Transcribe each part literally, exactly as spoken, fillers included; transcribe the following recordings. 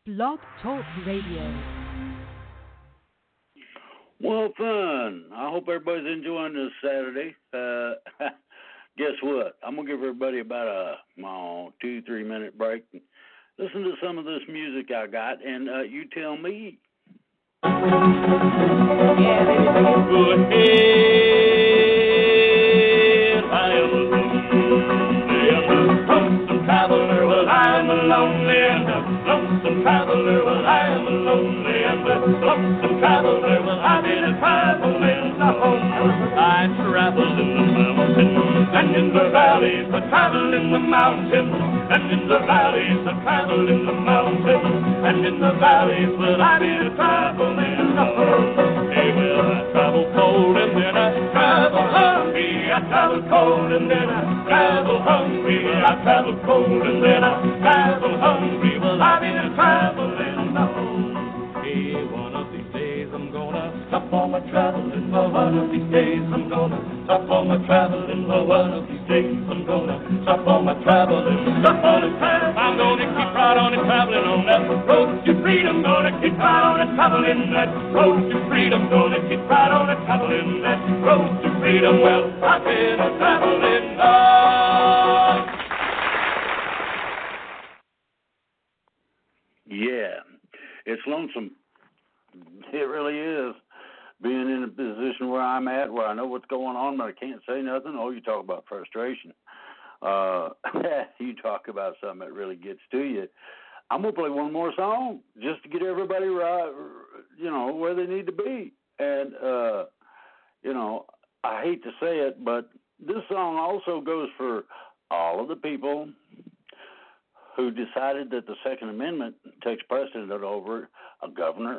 Blog Talk Radio. Well, fun. I hope everybody's enjoying this Saturday. Uh, guess what? I'm going to give everybody about a oh, two, three minute break. And listen to some of this music I got, and uh, you tell me. Yeah, baby, go ahead. I am a lonely and a lonesome traveler. Well, I am a lonely and a lonesome traveler. Well, I am a lonely and a lonesome traveler. Well, I've been a traveling the whole I traveled in the mountains and in the valleys. I traveled in the mountains and in the valleys. I traveled in the mountains and in the valleys. Well, I've been a traveling the whole Hey, well, I travel cold and then I travel hungry. I travel cold and then I travel hungry. I travel cold and then I travel hungry. Well, I've been traveling the whole Hey, one of these days I'm gonna stop all my traveling. Well, one of these days I'm gonna stop all my traveling. Well, one of these days I'm gonna stop all my traveling. Stop all the time. I'm gonna keep right on and traveling on that road to freedom. Gonna keep right on and traveling that road to freedom. Gonna keep right on and traveling that road to freedom. Well, I've been a traveling dog. Yeah, it's lonesome. It really is. Being in a position where I'm at, where I know what's going on, but I can't say nothing. Oh, you talk about frustration. Uh, you talk about something that really gets to you. I'm going to play one more song just to get everybody right, you know, where they need to be. And, uh, you know, I hate to say it, but this song also goes for all of the people who decided that the Second Amendment takes precedent over a governor.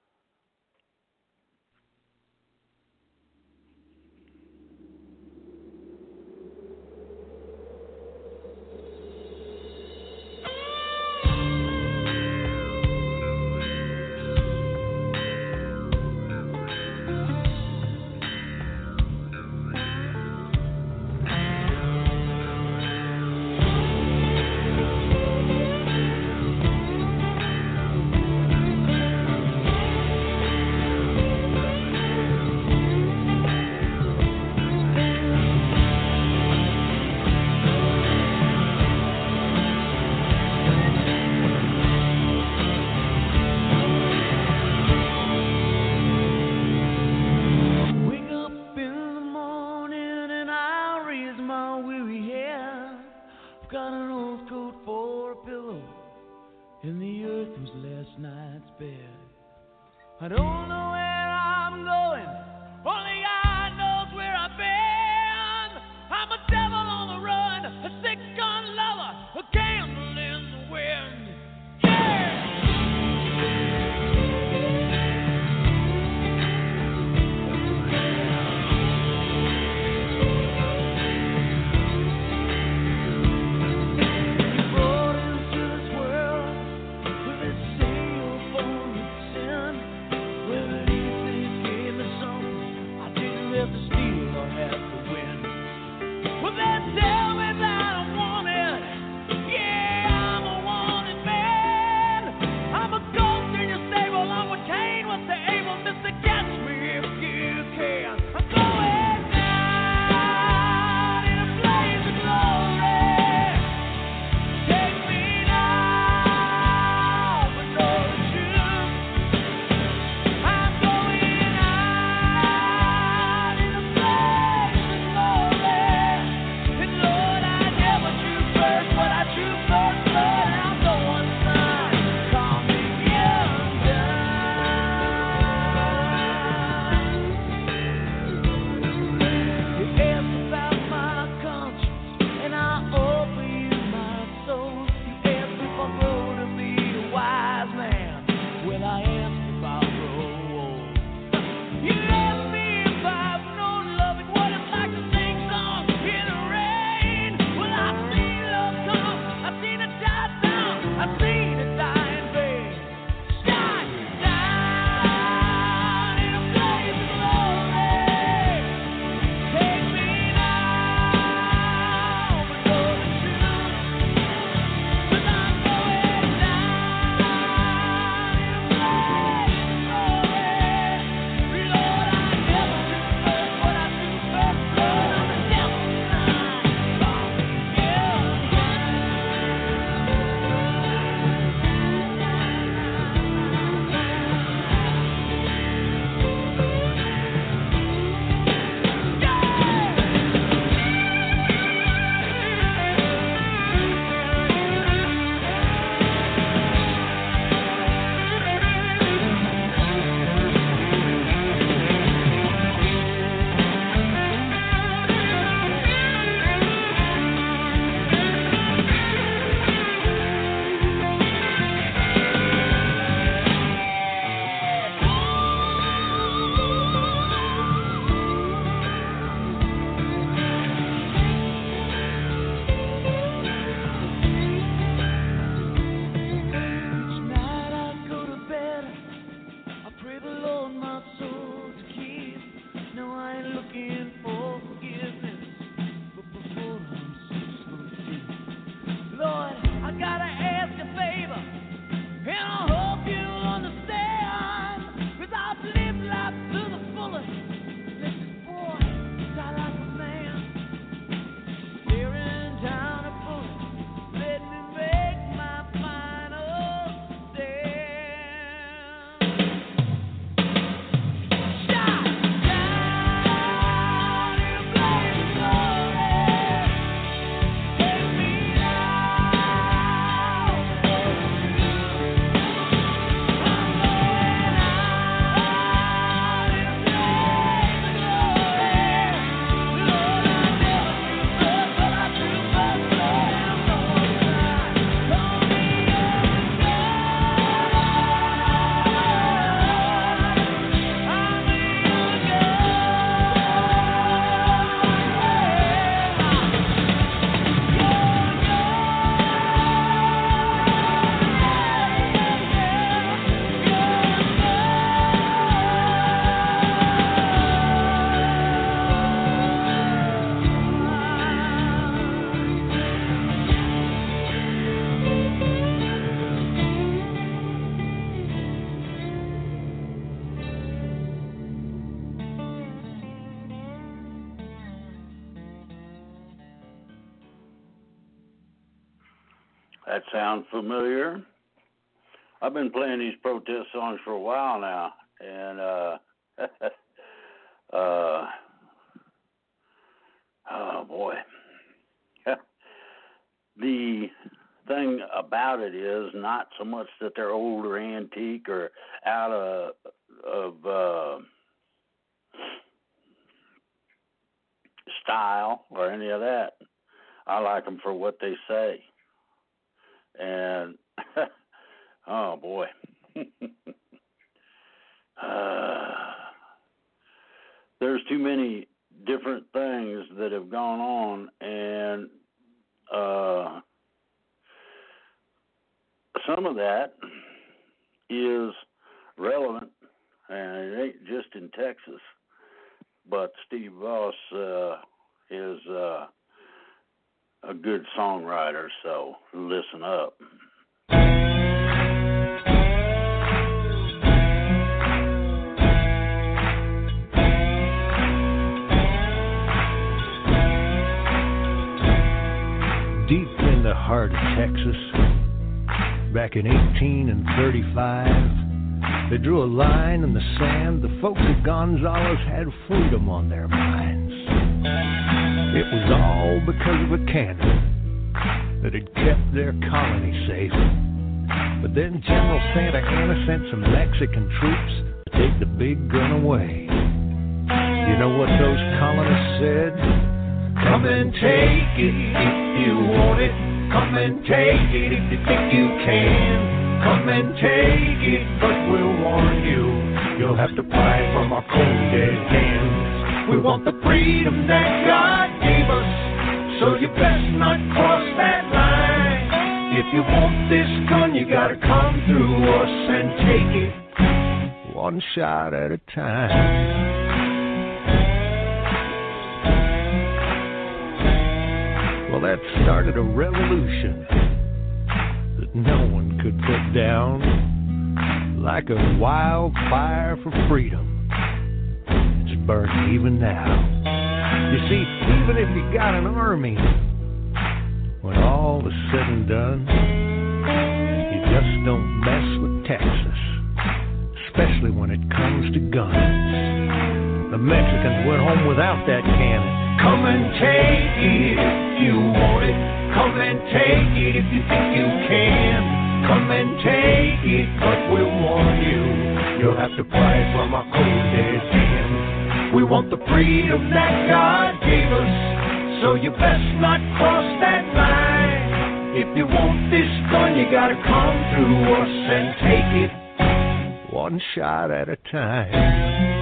I don't know where I'm going, only God knows where I've been. I'm a devil on the run, a sick gun lover, a candle in the wind. Yeah! Brought into this world with its sail full of sin. With That sounds familiar. I've been playing these protest songs for a while now, and uh, uh, oh boy, the thing about it is not so much that they're old or antique or out of of uh, style or any of that. I like them for what they say, and oh boy. uh, there's too many different things that have gone on, and uh, some of that is relevant, and it ain't just in Texas, but Steve Voss uh, is uh, a good songwriter, so listen up. Deep in the heart of Texas, back in eighteen thirty-five, they drew a line in the sand. The folks at Gonzales had freedom on their minds. It was all because of a cannon that had kept their colony safe. But then General Santa Anna sent some Mexican troops to take the big gun away. You know what those colonists said? Come and take it if you want it. Come and take it if you think you can. Come and take it, but we'll warn you, you'll have to pry from our cold dead hands. We want the freedom that God gave us, so you best not cross that line. If you want this gun, you gotta come through us and take it one shot at a time. Well, that started a revolution that no one could put down. Like a wildfire for freedom, it's burning even now. You see, even if you got an army, when all is said and done, you just don't mess with Texas, especially when it comes to guns. The Mexicans went home without that cannon. Come and take it if you want it. Come and take it if you think you can. Come and take it, but we'll warn you, you'll have to pry it from our cold dead hands. We want the freedom that God gave us, so you best not cross that line. If you want this gun, you gotta come through us and take it one shot at a time.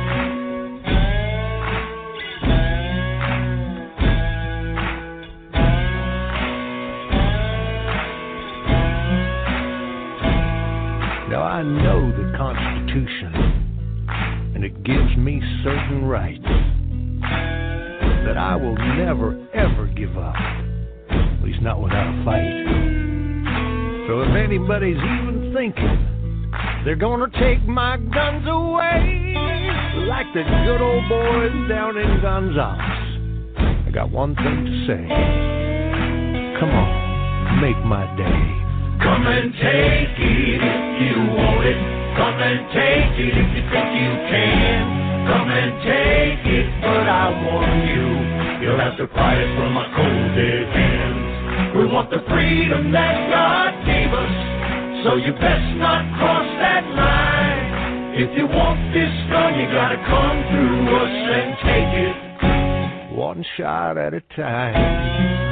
Now, I know the Constitution, and it gives me certain rights that I will never, ever give up, at least not without a fight. So if anybody's even thinking they're gonna take my guns away, like the good old boys down in Gonzales, I got one thing to say. Come on, make my day. Come and take it if you want it. Come and take it if you think you can. Come and take it, but I warn you, you'll have to pry it from my cold dead hands. We want the freedom that God gave us, so you best not cross that line. If you want this gun, you gotta come through us and take it one shot at a time.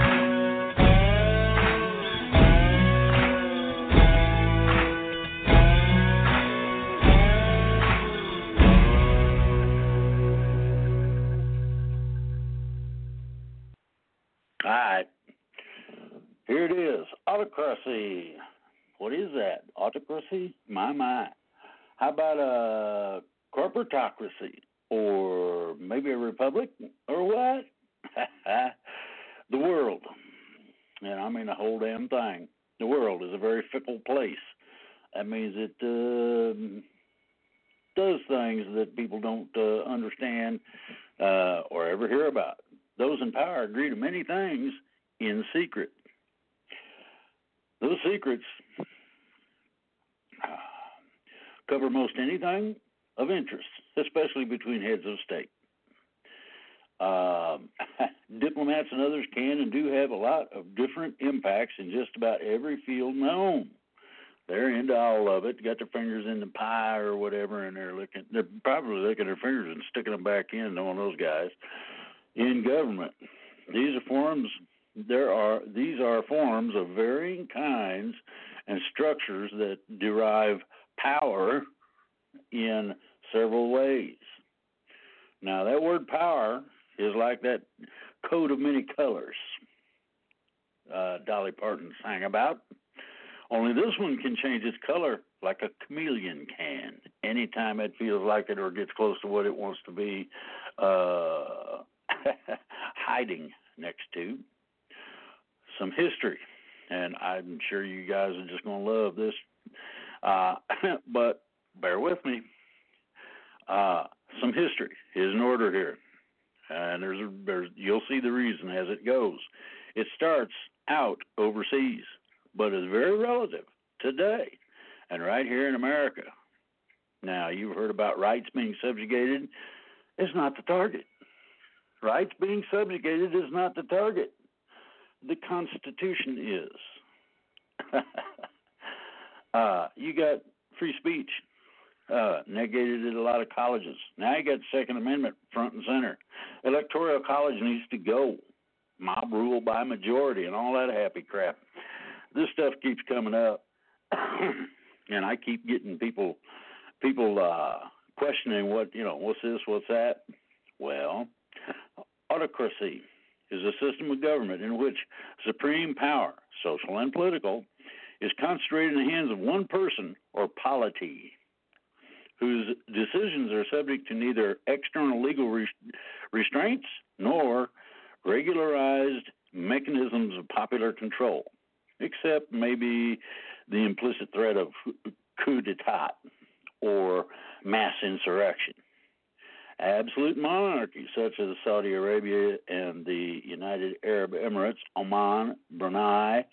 All right, here it is, autocracy. What is that? Autocracy? My, my. How about a corporatocracy? Or maybe a republic? Or what? The world. And I mean the whole damn thing. The world is a very fickle place. That means it uh, does things that people don't uh, understand uh, or ever hear about. Those in power agree to many things in secret. Those secrets cover most anything of interest, especially between heads of state. Um, diplomats and others can and do have a lot of different impacts in just about every field known. They're into all of it, got their fingers in the pie or whatever, and they're looking. They're probably licking their fingers and sticking them back in. Knowing those guys in government, these are forms. There are these are forms of varying kinds and structures that derive power in several ways. Now, that word power is like that coat of many colors uh, Dolly Parton sang about. Only this one can change its color like a chameleon can anytime it feels like it or gets close to what it wants to be uh, hiding next to. Some history, and I'm sure you guys are just going to love this, uh, but bear with me. Uh, some history is in order here, and there's, a, there's you'll see the reason as it goes. It starts out overseas, but is very relative today and right here in America. Now, you've heard about rights being subjugated. It's not the target. Rights being subjugated is not the target. The Constitution is. uh, you got free speech. Uh, negated at a lot of colleges. Now you got the Second Amendment front and center. Electoral college needs to go. Mob rule by majority and all that happy crap. This stuff keeps coming up, and I keep getting people people uh, questioning what, you know, what's this, what's that? Well, autocracy is a system of government in which supreme power, social and political, is concentrated in the hands of one person or polity, whose decisions are subject to neither external legal re- restraints nor regularized mechanisms of popular control, except maybe the implicit threat of coup d'etat or mass insurrection. Absolute monarchies such as Saudi Arabia and the United Arab Emirates, Oman, Brunei,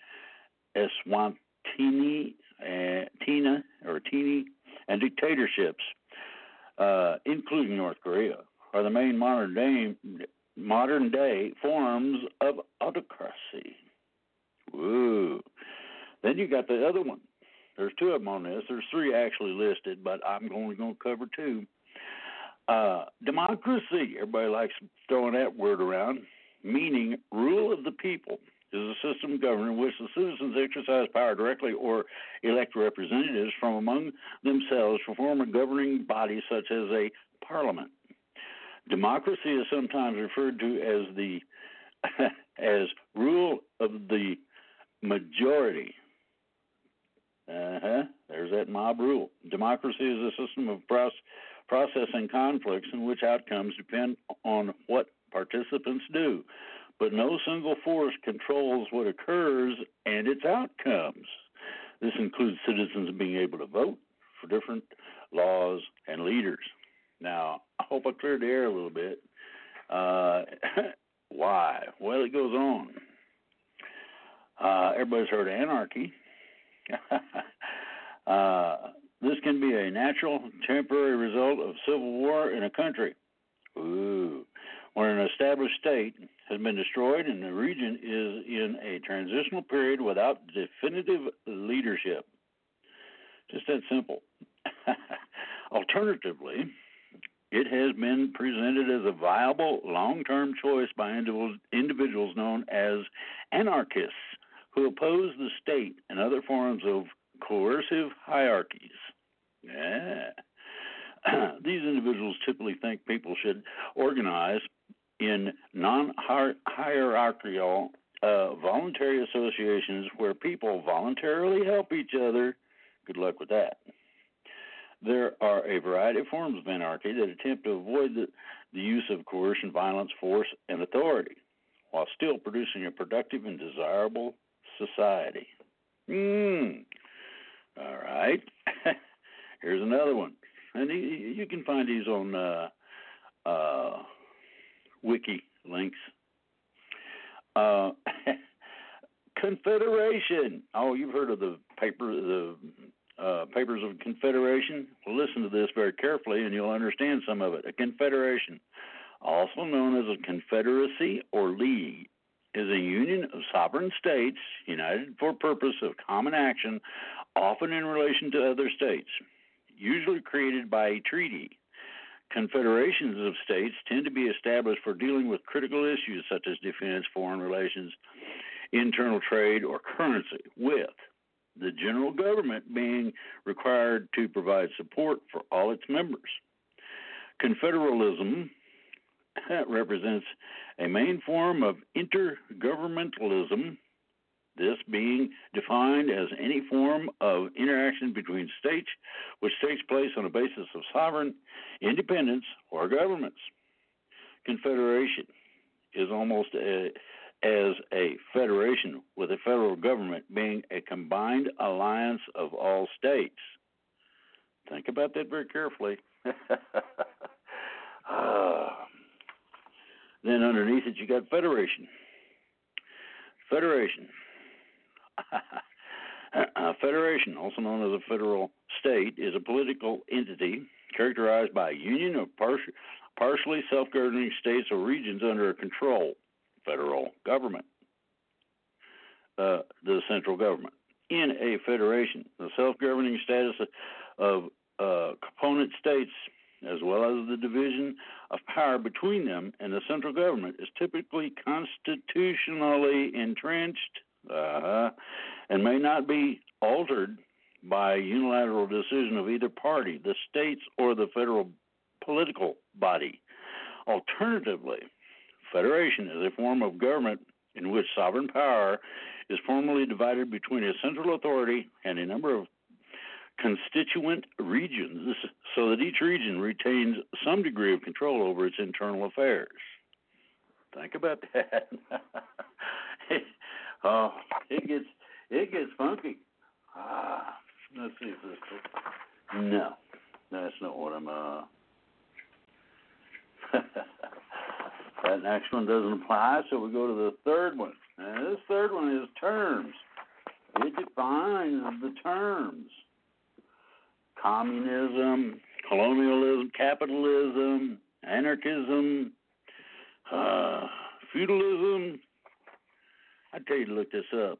Eswatini, uh, Tina, or Tini, and dictatorships, uh, including North Korea, are the main modern day, modern day forms of autocracy. Woo. Then you got the other one. There's two of them on this. There's three actually listed, but I'm only going to cover two. Uh, democracy, everybody likes throwing that word around, meaning rule of the people, is a system of government in which the citizens exercise power directly or elect representatives from among themselves to form a governing body such as a parliament. Democracy is sometimes referred to as the as rule of the majority. Uh-huh. There's that mob rule. Democracy is a system of process processing conflicts in which outcomes depend on what participants do, but no single force controls what occurs and its outcomes. This includes citizens being able to vote for different laws and leaders. Now, I hope I cleared the air a little bit. Uh, why? Well, it goes on. Uh, everybody's heard of anarchy. uh, This can be a natural, temporary result of civil war in a country. Ooh. When an established state has been destroyed and the region is in a transitional period without definitive leadership. Just that simple. Alternatively, it has been presented as a viable long-term choice by individuals known as anarchists who oppose the state and other forms of coercive hierarchies. Yeah. These individuals typically think people should organize in non-hierarchical uh, voluntary associations where people voluntarily help each other. Good luck with that. There are a variety of forms of anarchy that attempt to avoid the, the use of coercion, violence, force, and authority while still producing a productive and desirable society. Hmm. All right. Here's another one. And you can find these on uh, uh, wiki links. Uh, Confederation. Oh, you've heard of the paper, the uh, Papers of Confederation? Well, listen to this very carefully, and you'll understand some of it. A confederation, also known as a confederacy or league, is a union of sovereign states united for purpose of common action, often in relation to other states, usually created by a treaty. Confederations of states tend to be established for dealing with critical issues such as defense, foreign relations, internal trade, or currency, with the general government being required to provide support for all its members. Confederalism represents a main form of intergovernmentalism, this being defined as any form of interaction between states which takes place on a basis of sovereign independence or governments. Confederation is almost a, as a federation, with a federal government being a combined alliance of all states. Think about that very carefully. uh, then underneath it, you got federation. Federation. A federation, also known as a federal state, is a political entity characterized by a union of par- partially self-governing states or regions under a control federal government, uh, the central government. In a federation, the self-governing status of uh, component states, as well as the division of power between them and the central government, is typically constitutionally entrenched uh, and may not be altered by unilateral decision of either party, the states or the federal political body. Alternatively, federation is a form of government in which sovereign power is formally divided between a central authority and a number of constituent regions, so that each region retains some degree of control over its internal affairs. Think about that. Oh, it gets it gets funky. Ah, let's see if this. No, that's not what I'm. Uh... That next one doesn't apply, so we go to the third one. And this third one is terms. It defines the terms. Communism, colonialism, capitalism, anarchism, uh, feudalism. I'd tell you to look this up.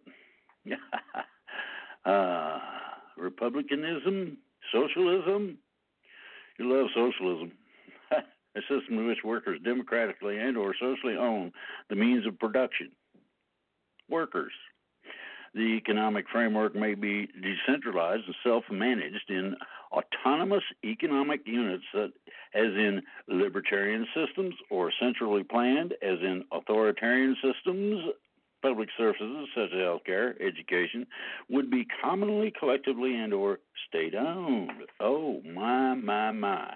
uh, republicanism, socialism. You love socialism. A system in which workers democratically and or socially own the means of production. Workers. The economic framework may be decentralized and self-managed in autonomous economic units, that, as in libertarian systems, or centrally planned, as in authoritarian systems. Public services such as healthcare, education, would be commonly, collectively, and or state-owned. Oh, my, my, my.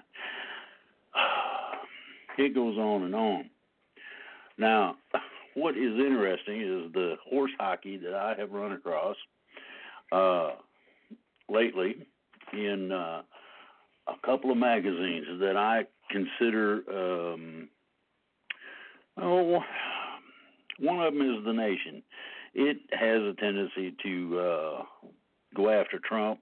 It goes on and on. Now, what is interesting is the horse hockey that I have run across uh, lately in uh, a couple of magazines that I consider, um, oh, one of them is The Nation. It has a tendency to uh, go after Trump.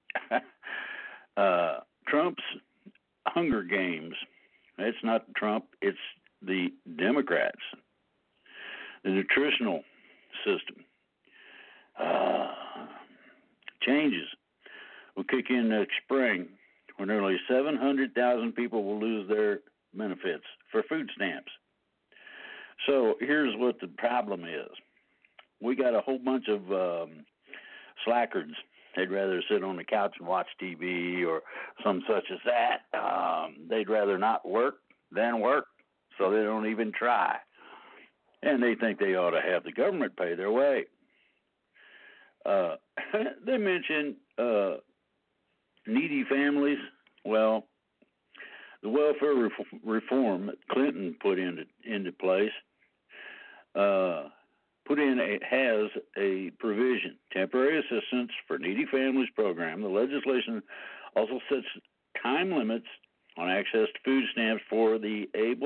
uh, Trump's Hunger Games. It's not Trump, it's the Democrats. The nutritional system. Uh, changes will kick in next spring when nearly seven hundred thousand people will lose their benefits for food stamps. So here's what the problem is. We got a whole bunch of um, slackers. They'd rather sit on the couch and watch T V or some such as that. Um, they'd rather not work than work, so they don't even try. And they think they ought to have the government pay their way. Uh, they mention uh, needy families. Well, the welfare ref- reform that Clinton put into, into place uh, put in a, has a provision, temporary assistance for needy families program. The legislation also sets time limits on access to food stamps for the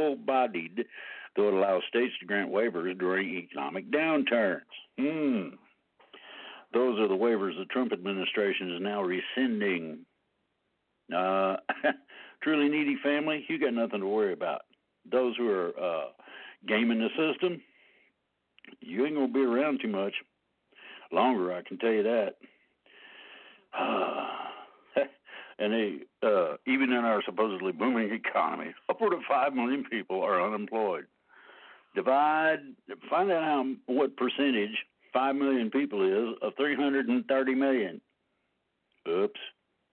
able-bodied, though it allows states to grant waivers during economic downturns. Hmm, those are the waivers the Trump administration is now rescinding. Uh, truly needy family, you got nothing to worry about. Those who are uh, gaming the system, you ain't going to be around too much longer, I can tell you that. And they, uh, even in our supposedly booming economy, upward of five million people are unemployed. Divide, find out how what percentage five million people is of three hundred thirty million. Oops.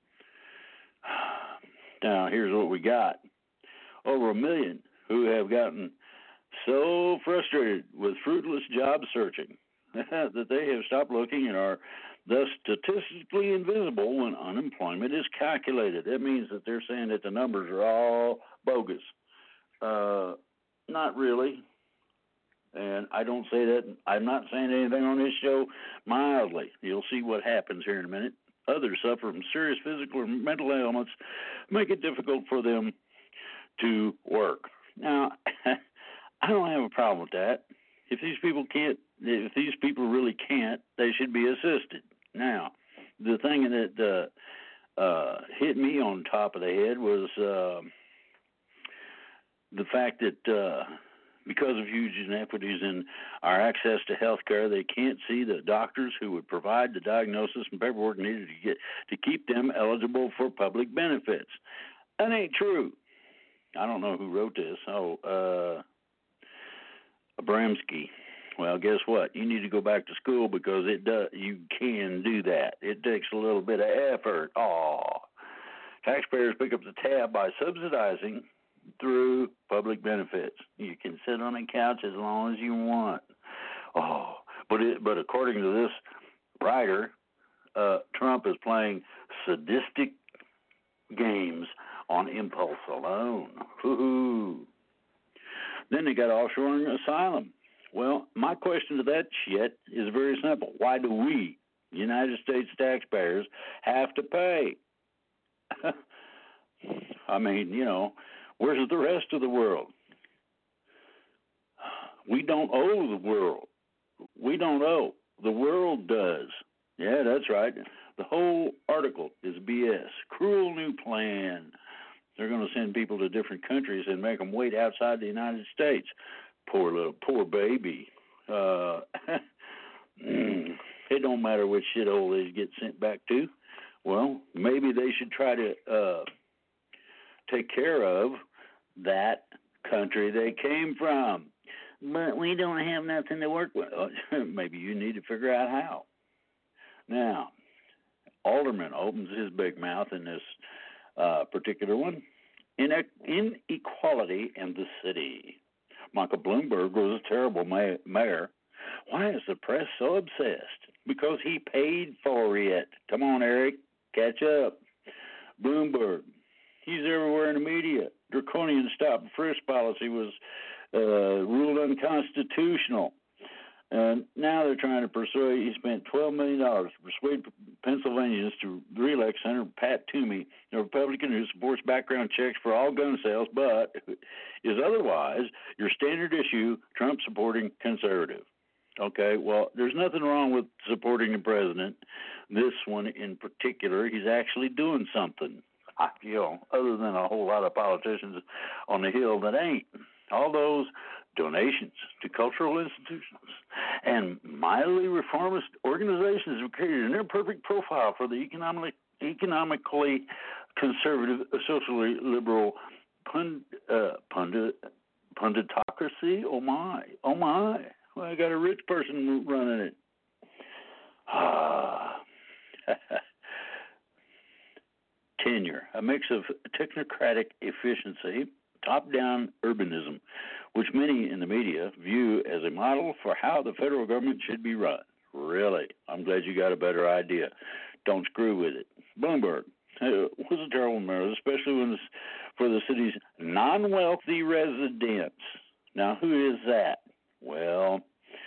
Now, here's what we got. Over a million who have gotten so frustrated with fruitless job searching that they have stopped looking and are thus statistically invisible when unemployment is calculated. That means that they're saying that the numbers are all bogus. Uh, not really. And I don't say that. I'm not saying anything on this show mildly. You'll see what happens here in a minute. Others suffer from serious physical or mental ailments, make it difficult for them to work. Now, I don't have a problem with that. If these people can't, if these people really can't, they should be assisted. Now, the thing that uh, uh, hit me on top of the head was uh, the fact that uh, because of huge inequities in our access to health care, they can't see the doctors who would provide the diagnosis and paperwork needed to get to keep them eligible for public benefits. That ain't true. I don't know who wrote this. Oh, uh, Abramsky. Well, guess what? You need to go back to school because it does. You can do that. It takes a little bit of effort. Oh, taxpayers pick up the tab by subsidizing through public benefits. You can sit on a couch as long as you want. Oh, but it, but according to this writer, uh, Trump is playing sadistic games on impulse alone. Woo-hoo. Then they got offshoring asylum. Well, my question to that shit is very simple. Why do we, United States taxpayers, have to pay? I mean, you know, where's the rest of the world? We don't owe the world. We don't owe. The world does. Yeah, that's right. The whole article is B S. Cruel new plan. They're going to send people to different countries and make them wait outside the United States. Poor little, poor baby. Uh, it don't matter which shithole they get sent back to. Well, maybe they should try to uh, take care of that country they came from. But we don't have nothing to work with. Maybe you need to figure out how. Now, Alderman opens his big mouth in this uh, particular one. Inequality in the city. Michael Bloomberg was a terrible may- mayor. Why is the press so obsessed? Because he paid for it. Come on, Eric, catch up. Bloomberg, he's everywhere in the media. Draconian stop and frisk policy was uh, ruled unconstitutional. And now they're trying to persuade, he spent twelve million dollars to persuade Pennsylvanians to re-elect Senator Pat Toomey, a Republican who supports background checks for all gun sales, but is otherwise your standard issue Trump-supporting conservative. Okay, well, there's nothing wrong with supporting the president. This one in particular, he's actually doing something, you know, other than a whole lot of politicians on the Hill that ain't. All those donations to cultural institutions and mildly reformist organizations have created a near-perfect profile for the economic, economically conservative, socially liberal pund, uh, pundit, punditocracy. Oh, my. Oh, my. Well, I got a rich person running it. Ah. Tenure, a mix of technocratic efficiency, top-down urbanism, which many in the media view as a model for how the federal government should be run. Really? I'm glad you got a better idea. Don't screw with it. Bloomberg uh, was a terrible mayor, especially when this, for the city's non-wealthy residents. Now, who is that? Well,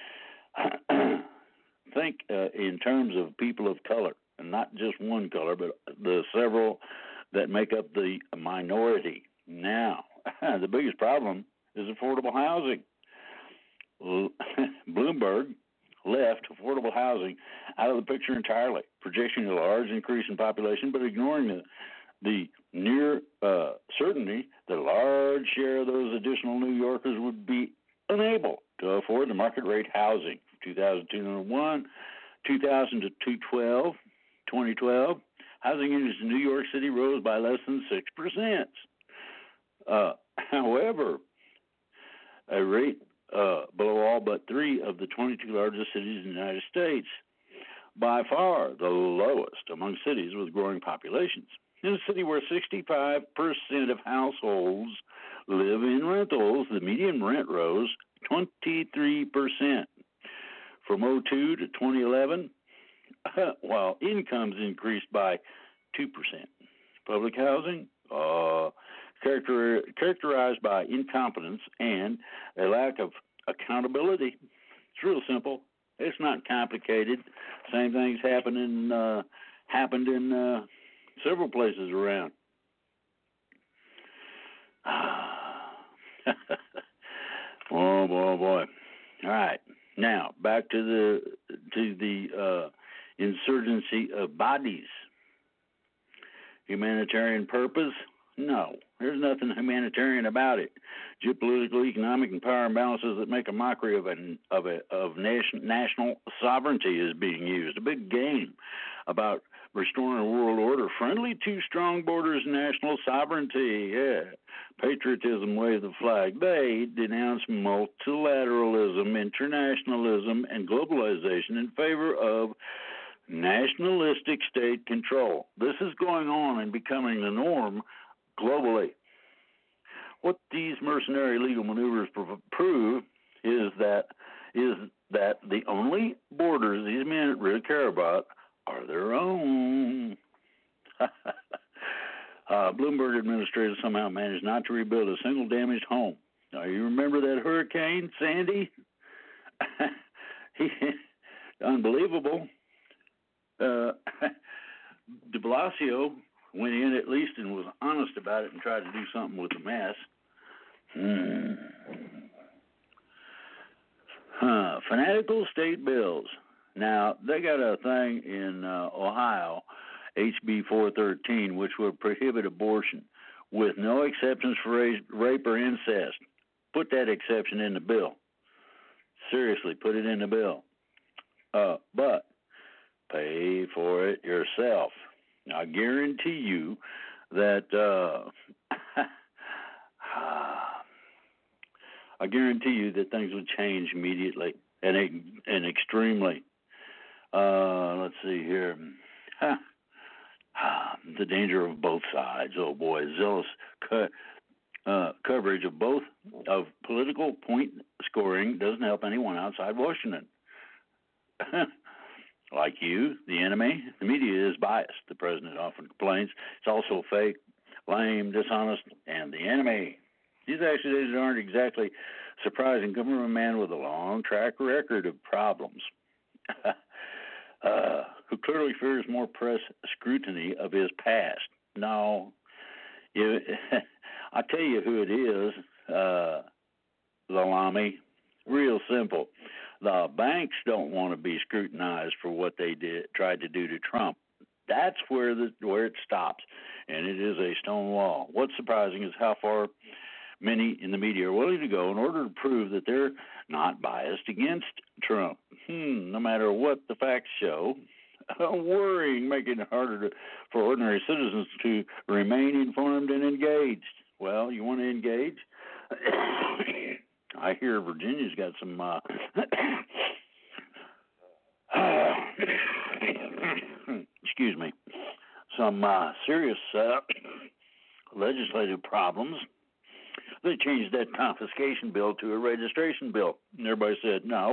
think uh, in terms of people of color, and not just one color, but the several that make up the minority. Now, the biggest problem is affordable housing. Bloomberg left affordable housing out of the picture entirely, projecting a large increase in population, but ignoring the, the near uh, certainty that a large share of those additional New Yorkers would be unable to afford the market rate housing. two thousand to one, two thousand to twenty twelve, housing units in New York City rose by less than six percent. Uh, however, a rate uh, below all but three of the twenty-two largest cities in the United States, by far the lowest among cities with growing populations. In a city where sixty-five percent of households live in rentals, the median rent rose twenty-three percent. From oh two to twenty eleven, while incomes increased by two percent. Public housing, uh, character, characterized by incompetence and a lack of accountability. It's real simple. It's not complicated. Same things happen in, uh, happened in uh, several places around. Oh boy, boy. All right. Now back to the to the uh, insurgency of bodies. Humanitarian purpose? No, there's nothing humanitarian about it. Geopolitical, economic, and power imbalances that make a mockery of a of a of nation, national sovereignty is being used. A big game about restoring a world order friendly to strong borders and national sovereignty. Yeah. Patriotism, wave the flag. They denounce multilateralism, internationalism, and globalization in favor of nationalistic state control. This is going on and becoming the norm globally. What these mercenary legal maneuvers prove is that is that the only borders these men really care about are their own. uh, Bloomberg administrators somehow managed not to rebuild a single damaged home. Now, you remember that Hurricane Sandy? he, unbelievable. Uh, de Blasio went in at least and was honest about it and tried to do something with the mess. Hmm. Huh. Fanatical state bills. Now, they got a thing in uh, Ohio, H B four thirteen, which would prohibit abortion with no exceptions for rape or incest. Put that exception in the bill. Seriously, put it in the bill. Uh, but pay for it yourself. I guarantee you that uh, I guarantee you that things would change immediately and and extremely. Uh, let's see here. The danger of both sides. Oh boy, zealous co- uh, coverage of both of political point scoring doesn't help anyone outside Washington. Like you, the enemy, the media is biased. The president often complains. It's also fake, lame, dishonest, and the enemy. These accusations aren't exactly surprising coming from a man with a long track record of problems, uh, who clearly fears more press scrutiny of his past. No, you, I tell you who it is, uh, Lalami. Real simple. The banks don't want to be scrutinized for what they did, tried to do to Trump. That's where the where it stops, and it is a stone wall. What's surprising is how far many in the media are willing to go in order to prove that they're not biased against Trump. Hmm, no matter what the facts show, worrying, making it harder to, for ordinary citizens to remain informed and engaged. Well, you want to engage? I hear Virginia's got some uh, excuse me, some uh, serious uh, legislative problems. They changed that confiscation bill to a registration bill. And everybody said, no.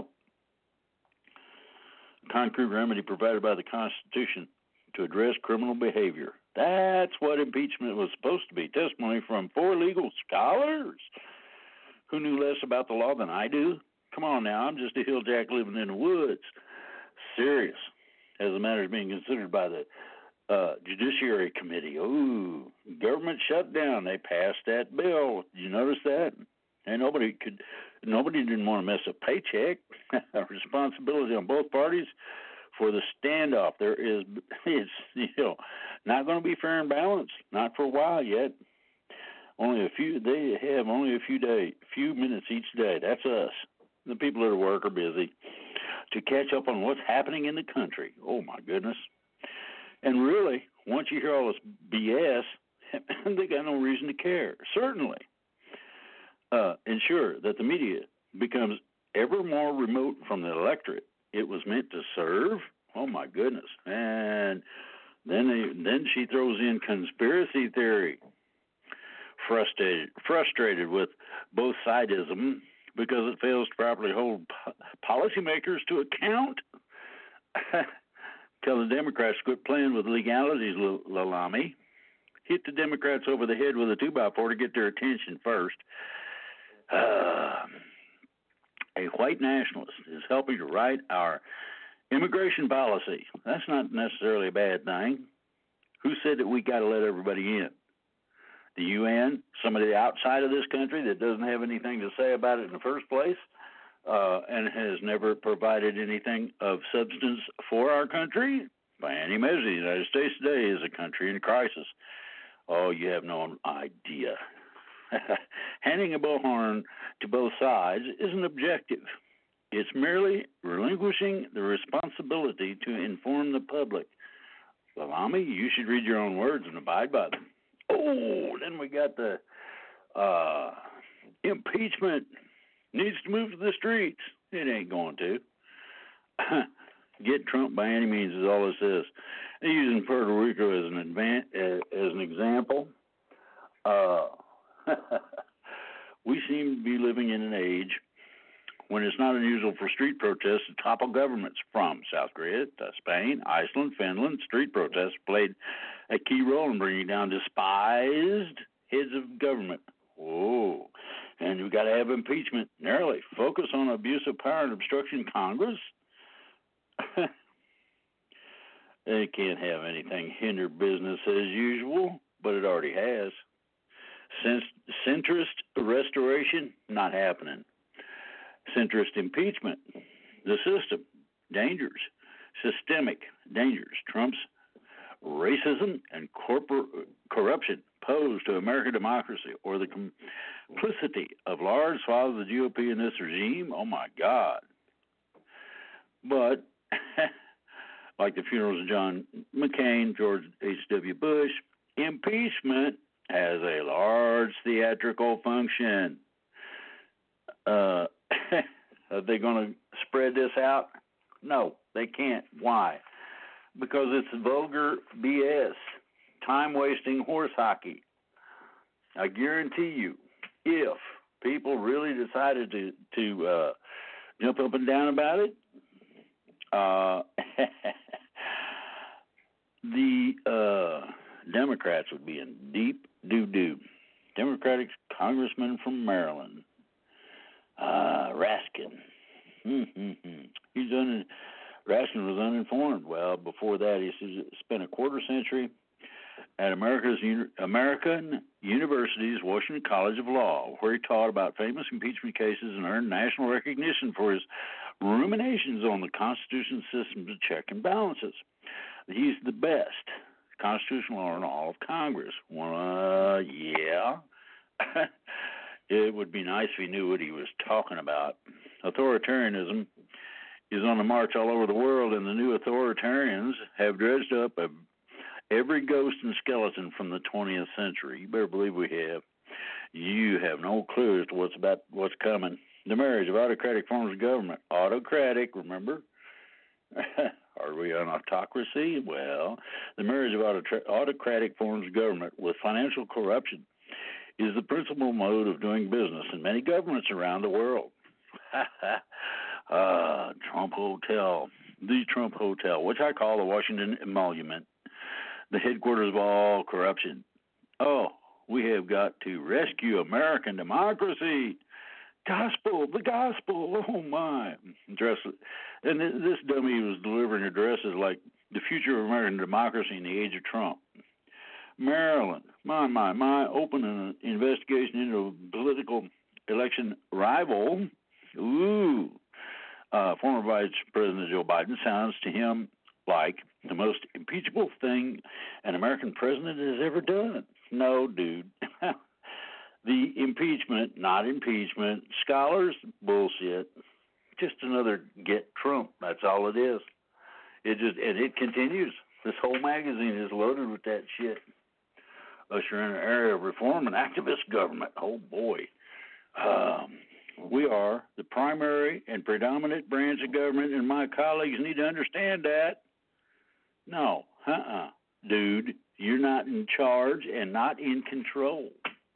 Concrete remedy provided by the Constitution to address criminal behavior. That's what impeachment was supposed to be. Testimony from four legal scholars who knew less about the law than I do. Come on now, I'm just a hilljack living in the woods. Serious, as the matter is being considered by the uh, Judiciary Committee. Ooh, government shutdown. They passed that bill. Did you notice that? and nobody could, nobody didn't want to miss a paycheck. Responsibility on both parties for the standoff. There is, it's you know, not going to be fair and balanced. Not for a while yet. Only a few. They have only a few day, few minutes each day. That's us. The people that are work are busy to catch up on what's happening in the country. Oh my goodness! And really, once you hear all this B S, they got no reason to care. Certainly, uh, ensure that the media becomes ever more remote from the electorate it was meant to serve. Oh my goodness! And then they, then she throws in conspiracy theory. Frustrated, frustrated with both sidism because it fails to properly hold po- policymakers to account. Tell the Democrats quit playing with legalities, Lalami. Hit the Democrats over the head with a two by four to get their attention first. Uh, a white nationalist is helping to write our immigration policy. That's not necessarily a bad thing. Who said that we got to let everybody in? The U N, somebody outside of this country that doesn't have anything to say about it in the first place, uh, and has never provided anything of substance for our country? By any measure, the United States today is a country in crisis. Oh, you have no idea. Handing a bullhorn to both sides isn't objective. It's merely relinquishing the responsibility to inform the public. Lalami, you should read your own words and abide by them. Oh, then we got the uh, impeachment needs to move to the streets. It ain't going to. Get Trump by any means is all this is. They're using Puerto Rico as an advan- as an example. Uh, we seem to be living in an age when it's not unusual for street protests to topple governments. From South Korea to Spain, Iceland, Finland, street protests played a key role in bringing down despised heads of government. Oh, and we've got to have impeachment. Narrowly focus on abuse of power and obstruction Congress. They can't have anything hinder business as usual, but it already has. Centrist restoration, not happening. Centrist impeachment, the system, dangers, systemic dangers. Trump's racism and corporate corruption pose to American democracy, or the complicity of large swaths of the G O P in this regime. Oh my God. But like the funerals of John McCain, George H W Bush, impeachment has a large theatrical function. Uh, are they going to spread this out? No, they can't. Why? Because it's vulgar B S, time-wasting horse hockey. I guarantee you, if people really decided to, to uh, jump up and down about it, uh, the uh, Democrats would be in deep doo-doo. Democratic congressman from Maryland, uh, Raskin. Mm-hmm. He's un- Raskin was uninformed. Well, before that, he spent a quarter century at America's Uni- American University's Washington College of Law, where he taught about famous impeachment cases and earned national recognition for his ruminations on the Constitution system's check and balances. He's the best constitutional lawyer in all of Congress. Well, uh, yeah. It would be nice if he knew what he was talking about. Authoritarianism is on the march all over the world, and the new authoritarians have dredged up a, every ghost and skeleton from the twentieth century. You better believe we have. You have no clue as to what's about what's coming. The marriage of autocratic forms of government. Autocratic, remember? Are we an autocracy? Well, the marriage of autotra- autocratic forms of government with financial corruption is the principal mode of doing business in many governments around the world. uh, Trump Hotel, the Trump Hotel, which I call the Washington Emolument, the headquarters of all corruption. Oh, we have got to rescue American democracy. Gospel, the gospel, oh my. Dress, and this dummy was delivering addresses like the future of American democracy in the age of Trump. Maryland, my, my, my, open an investigation into political election rival, ooh, uh, former Vice President Joe Biden, sounds to him like the most impeachable thing an American president has ever done. No, dude. The impeachment, not impeachment. Scholars, bullshit. Just another get Trump. That's all it is. It just and it continues. This whole magazine is loaded with that shit. Usher in an era of reform and activist government. Oh boy. Um, we are the primary and predominant branch of government, and my colleagues need to understand that. No, uh-uh. Dude, you're not in charge and not in control.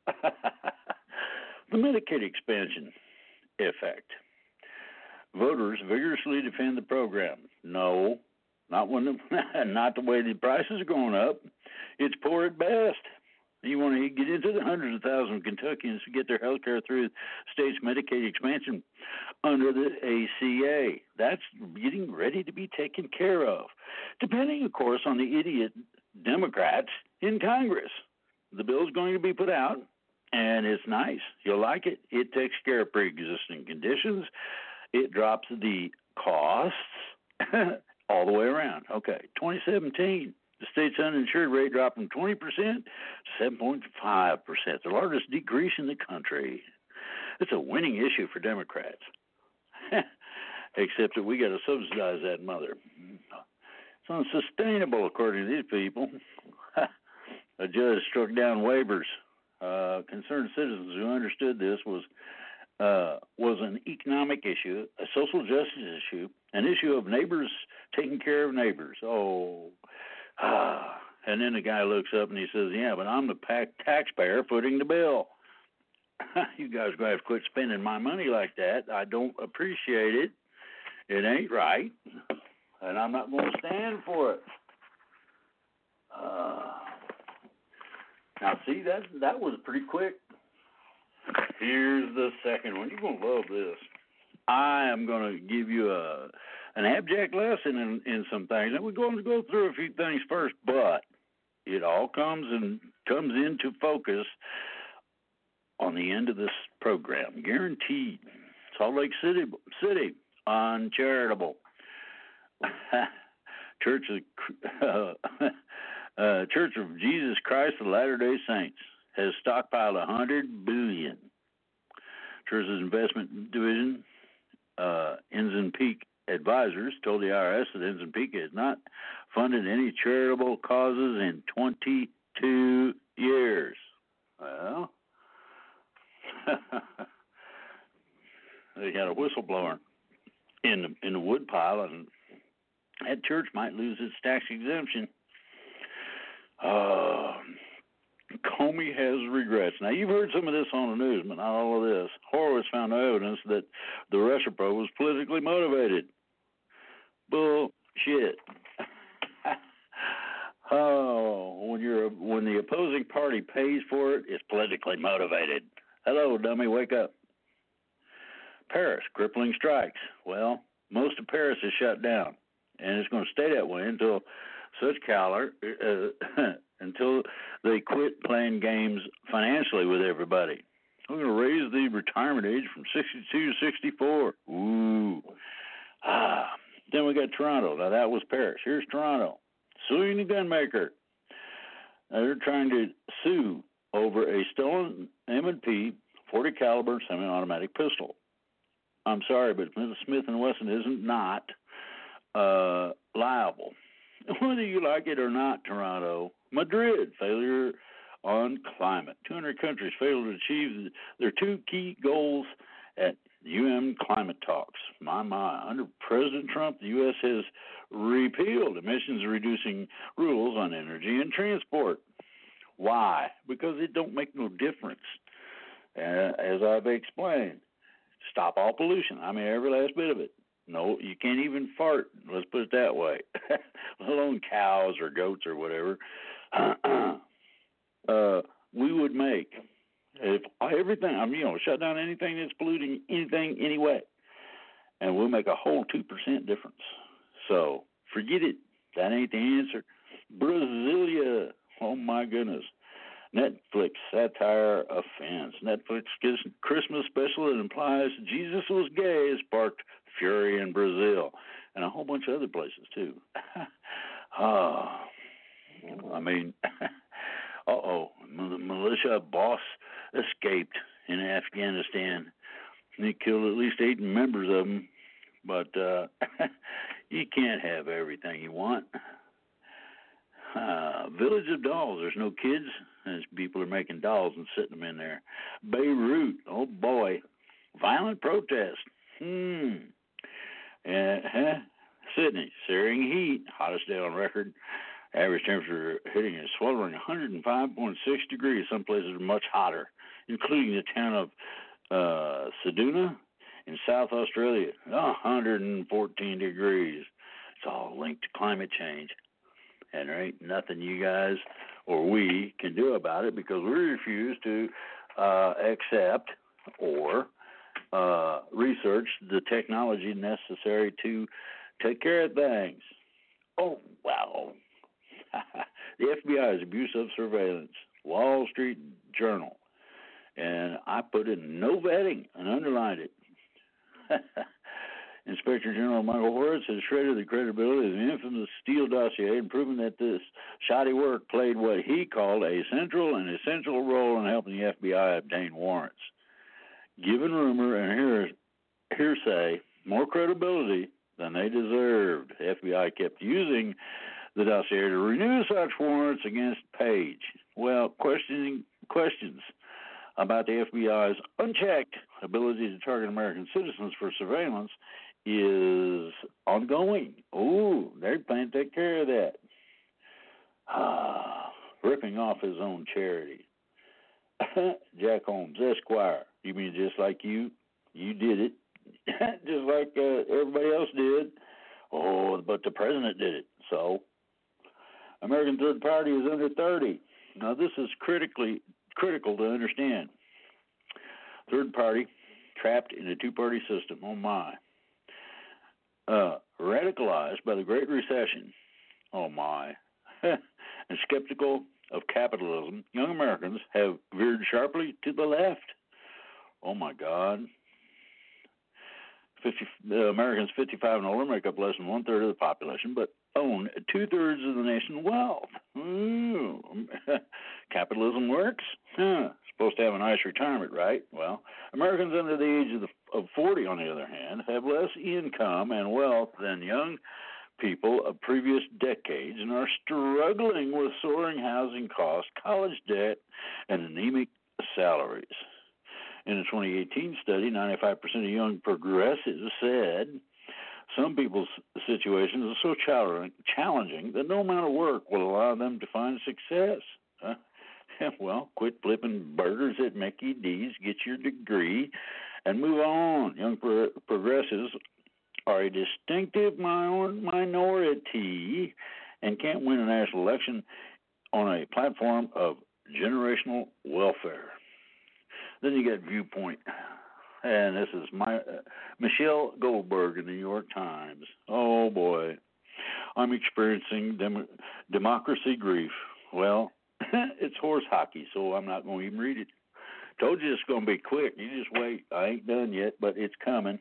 The Medicaid expansion effect. Voters vigorously defend the program. No, not when the, not the way the prices are going up. It's poor at best. You want to get into the hundreds of thousands of Kentuckians to get their health care through the state's Medicaid expansion under the A C A. That's getting ready to be taken care of, depending, of course, on the idiot Democrats in Congress. The bill's going to be put out, and it's nice. You'll like it. It takes care of pre-existing conditions. It drops the costs all the way around. Okay, twenty seventeen. The state's uninsured rate dropped from twenty percent to seven point five percent, the largest decrease in the country. It's a winning issue for Democrats, except that we got to subsidize that mother. It's unsustainable, according to these people. A judge struck down waivers. Uh, concerned citizens who understood this was uh, was an economic issue, a social justice issue, an issue of neighbors taking care of neighbors. Oh. Ah, and then the guy looks up and he says, yeah, but I'm the pack taxpayer footing the bill. You guys are going to have to quit spending my money like that. I don't appreciate it. It ain't right. And I'm not going to stand for it. Uh, now, see, that, that was pretty quick. Here's the second one. You're going to love this. I am going to give you a an abject lesson in, in some things. And we're going to go through a few things first, but it all comes and comes into focus on the end of this program, guaranteed. Salt Lake City, City, uncharitable. Church of uh, uh, Church of Jesus Christ of Latter-day Saints has stockpiled a hundred billion. Church's investment division, uh, Ensign Peak Advisors, told the I R S that Ensign Peak has not funded any charitable causes in twenty-two years. Well, they got a whistleblower in the in the woodpile, and that church might lose its tax exemption. Uh, Comey has regrets. Now, you've heard some of this on the news, but not all of this. Horowitz found no evidence that the Russia probe was politically motivated. Bullshit. Oh, when you're when the opposing party pays for it, it's politically motivated. Hello, dummy, wake up. Paris, crippling strikes. Well, most of Paris is shut down, and it's going to stay that way until such caliber, uh, until they quit playing games financially with everybody. We're going to raise the retirement age from sixty-two to sixty-four. Ooh. Ah. Then we got Toronto. Now, that was Paris. Here's Toronto. Suing the gunmaker. Now, they're trying to sue over a stolen M and P forty caliber semi-automatic pistol. I'm sorry, but Smith and Wesson isn't not uh, liable. Whether you like it or not, Toronto, Madrid, failure on climate. two hundred countries failed to achieve their two key goals at U N climate talks. My, my. Under President Trump, the U S has repealed emissions-reducing rules on energy and transport. Why? Because it don't make no difference. Uh, as I've explained, stop all pollution. I mean, every last bit of it. No, you can't even fart. Let's put it that way. Let alone cows or goats or whatever. uh, we would make, if everything, I mean, you know, shut down anything that's polluting anything anyway, and we'll make a whole two percent difference. So forget it. That ain't the answer. Brasilia, oh my goodness. Netflix satire offense. Netflix Christmas special that implies Jesus was gay sparked fury in Brazil and a whole bunch of other places too. uh, I mean, uh-oh, militia boss escaped in Afghanistan. He killed at least eight members of them, but uh, you can't have everything you want. Uh, Village of Dolls. There's no kids, as people are making dolls and sitting them in there. Beirut. Oh boy, violent protest. Hmm. Uh, huh. Sydney. Searing heat. Hottest day on record. Average temperature hitting a sweltering one hundred five point six degrees. Some places are much hotter, including the town of uh, Ceduna in South Australia. one hundred fourteen degrees. It's all linked to climate change. And there ain't nothing you guys or we can do about it because we refuse to uh, accept or uh, research the technology necessary to take care of things. Oh, wow. The F B I's abuse of surveillance, Wall Street Journal. And I put in no vetting and underlined it. Inspector General Michael Horace has shredded the credibility of the infamous Steele dossier and proven that this shoddy work played what he called a central and essential role in helping the F B I obtain warrants. Given rumor and hear- hearsay more credibility than they deserved, the F B I kept using the dossier to renew such warrants against Page. Well, questioning questions about the F B I's unchecked ability to target American citizens for surveillance is ongoing. Oh, they're planning to take care of that. Ah, ripping off his own charity. Jack Holmes, Esquire. You mean just like you? You did it. Just like uh, everybody else did. Oh, but the president did it. So, American Third Party is under thirty. Now, this is critically critical to understand. Third party trapped in a two-party system. Oh, my. Uh, radicalized by the Great Recession. Oh, my. And skeptical of capitalism, young Americans have veered sharply to the left. Oh, my God. fifty, uh, Americans fifty-five and older make up less than one-third of the population, but own two-thirds of the nation's wealth. Ooh. Capitalism works? Huh. Supposed to have a nice retirement, right? Well, Americans under the age of, the, of forty, on the other hand, have less income and wealth than young people of previous decades and are struggling with soaring housing costs, college debt, and anemic salaries. In a twenty eighteen study, ninety-five percent of young progressives said some people's situations are so challenging that no amount of work will allow them to find success. Huh? Well, quit flipping burgers at Mickey D's, get your degree, and move on. Young pro- progressives are a distinctive minority and can't win a national election on a platform of generational welfare. Then you get Viewpoint, and this is my uh, Michelle Goldberg in the New York Times. Oh, boy. I'm experiencing dem- democracy grief. Well, it's horse hockey, so I'm not going to even read it. Told you it's going to be quick. You just wait. I ain't done yet, but it's coming.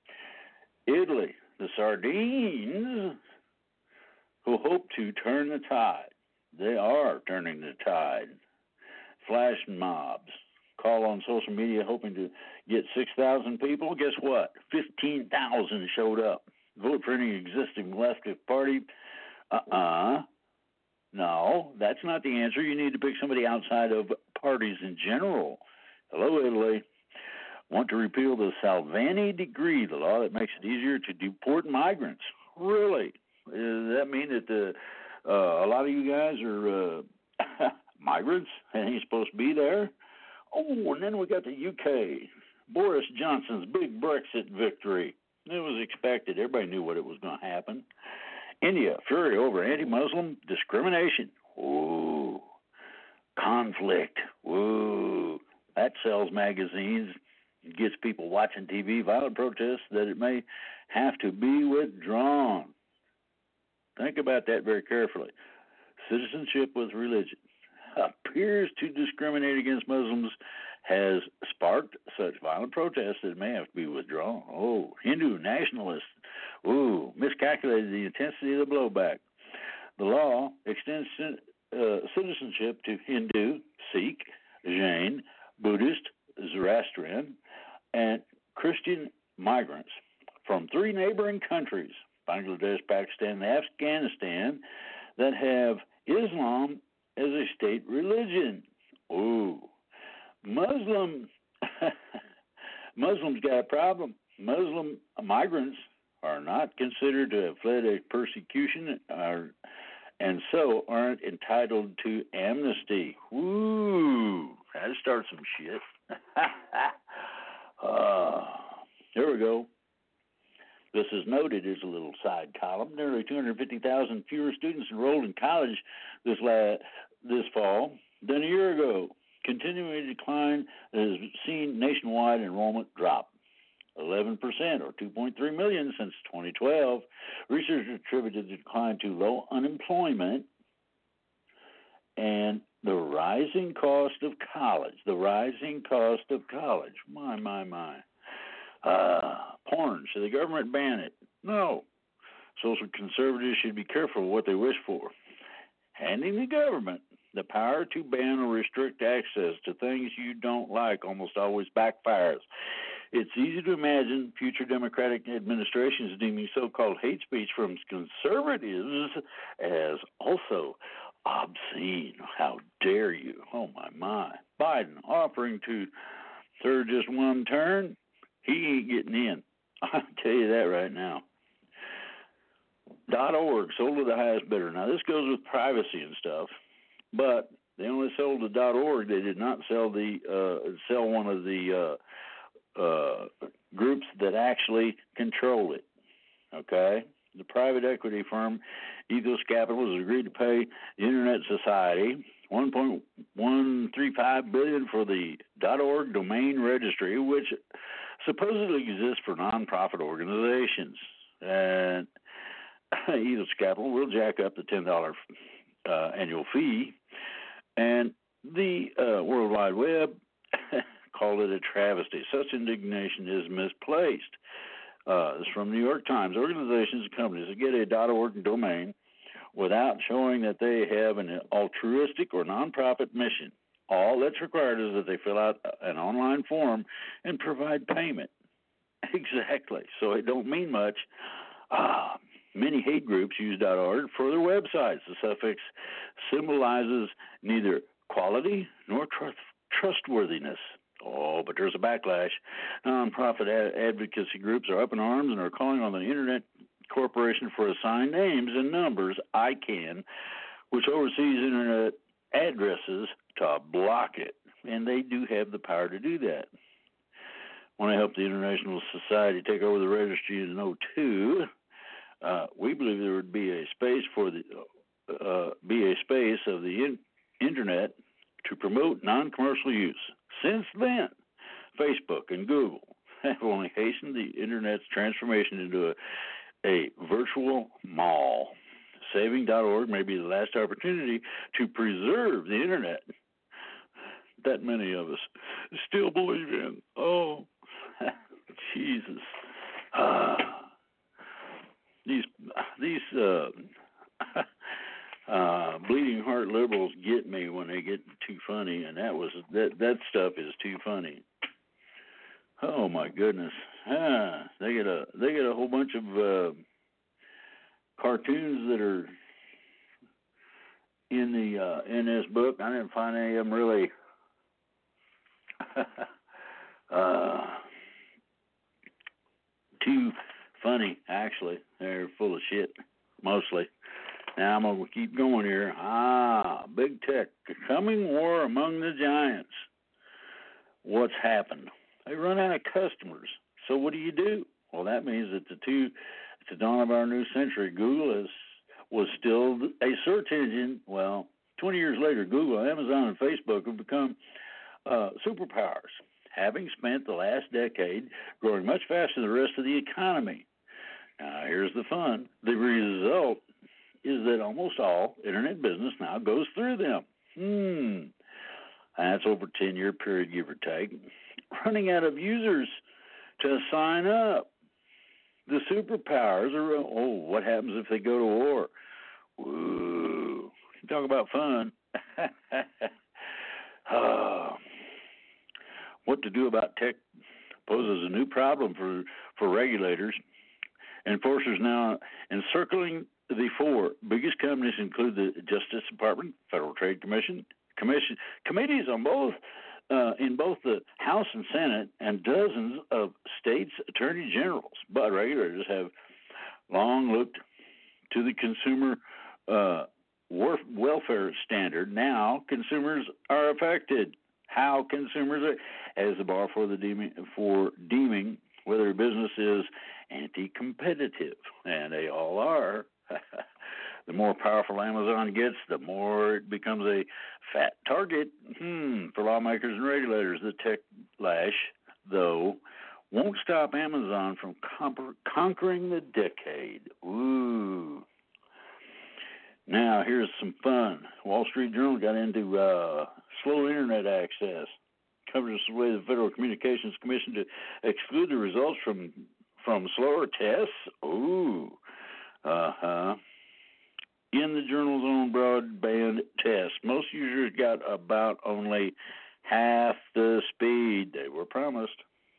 Italy, the sardines who hope to turn the tide. They are turning the tide. Flash mobs. Call on social media hoping to get six thousand people. Guess what? fifteen thousand showed up. Vote for any existing leftist party. Uh-uh. No, that's not the answer. You need to pick somebody outside of parties in general. Hello, Italy. Want to repeal the Salvini decree, the law that makes it easier to deport migrants. Really? Does that mean that the, uh, a lot of you guys are uh, migrants and ain't supposed to be there? Oh, and then we got the U K. Boris Johnson's big Brexit victory. It was expected. Everybody knew what it was going to happen. India, fury over anti-Muslim discrimination. Ooh. Conflict. Ooh. That sells magazines. It gets people watching T V. Violent protests that it may have to be withdrawn. Think about that very carefully. Citizenship with religion. A appears to discriminate against Muslims has sparked such violent protests that it may have to be withdrawn. Oh, Hindu nationalists, ooh, miscalculated the intensity of the blowback. The law extends uh, citizenship to Hindu, Sikh, Jain, Buddhist, Zoroastrian, and Christian migrants from three neighboring countries, Bangladesh, Pakistan, and Afghanistan, that have Islam as a state religion. Ooh. Muslim Muslims got a problem. Muslim migrants are not considered to have fled a persecution or, and so aren't entitled to amnesty. Woo! That starts some shit. uh, here we go. This is noted as a little side column. Nearly two hundred fifty thousand fewer students enrolled in college this la- this fall than a year ago. Continuing decline has seen nationwide enrollment drop eleven percent, or two point three million since twenty twelve. Research attributed the decline to low unemployment and the rising cost of college. The rising cost of college. My, my, my. Uh, porn. Should the government ban it? No. Social conservatives should be careful what they wish for. Handing the government the power to ban or restrict access to things you don't like almost always backfires. It's easy to imagine future Democratic administrations deeming so-called hate speech from conservatives as also obscene. How dare you? Oh, my, my. Biden offering to serve just one term. He ain't getting in. I'll tell you that right now. .org sold to the highest bidder. Now, this goes with privacy and stuff, but they only sold to .org. They did not sell the uh, sell one of the uh, uh, groups that actually control it. Okay? The private equity firm Ethos Capital has agreed to pay the Internet Society one point one three five billion dollars for the .org domain registry, which supposedly exists for nonprofit organizations. And Ethos Capital will jack up the ten dollars uh, annual fee, and the uh, World Wide Web called it a travesty. Such indignation is misplaced. Uh, it's from New York Times. Organizations and companies that get a .org domain without showing that they have an altruistic or nonprofit mission. All that's required is that they fill out an online form and provide payment. Exactly. So it don't mean much. Uh, many hate groups use .org for their websites. The suffix symbolizes neither quality nor trust, trustworthiness. Oh, but there's a backlash. Nonprofit ad- advocacy groups are up in arms and are calling on the Internet Corporation for Assigned Names and Numbers, I CANN, which oversees Internet addresses, to block it. And they do have the power to do that. Want to help the International Society take over the registry in oh two, uh, we believe there would be a space for the uh, be a space of the in- Internet to promote non-commercial use. Since then, Facebook and Google have only hastened the Internet's transformation into a, a virtual mall. Saving .org may be the last opportunity to preserve the Internet that many of us still believe in. Oh, Jesus. Uh, these these uh, uh, bleeding heart liberals get me when they get too funny, and that was that that stuff is too funny. Oh my goodness. Ah, they get a they get a whole bunch of uh, cartoons that are in the uh, in this book. I didn't find any of them really uh, too funny. Actually, they're full of shit mostly. Now I'm gonna keep going here. Ah, big tech, the coming war among the giants. What's happened? They run out of customers. So what do you do? Well, that means that the two, at the dawn of our new century, Google is, was still a search engine. Well, twenty years later, Google, Amazon, and Facebook have become uh, superpowers, having spent the last decade growing much faster than the rest of the economy. Now, here's the fun. The result is that almost all Internet business now goes through them. Hmm. That's over a ten-year period, give or take. Running out of users to sign up. The superpowers are, oh, what happens if they go to war? Woo. Talk about fun. uh, what to do about tech poses a new problem for, for regulators. Enforcers now encircling the four biggest companies include the Justice Department, Federal Trade Commission, commission committees on both uh, in both the House and Senate, and dozens of states' attorney generals. But regulators have long looked to the consumer uh, welfare standard. Now consumers are affected. How consumers are, as the bar for the deeming, for deeming whether a business is anti-competitive, and they all are. The more powerful Amazon gets, the more it becomes a fat target hmm, for lawmakers and regulators. The tech lash, though, won't stop Amazon from com- conquering the decade. Ooh. Now, here's some fun. Wall Street Journal got into uh, slow Internet access. Covers the way the Federal Communications Commission to exclude the results from from slower tests. Ooh. Uh-huh. In the journal's own broadband test, most users got about only half the speed they were promised.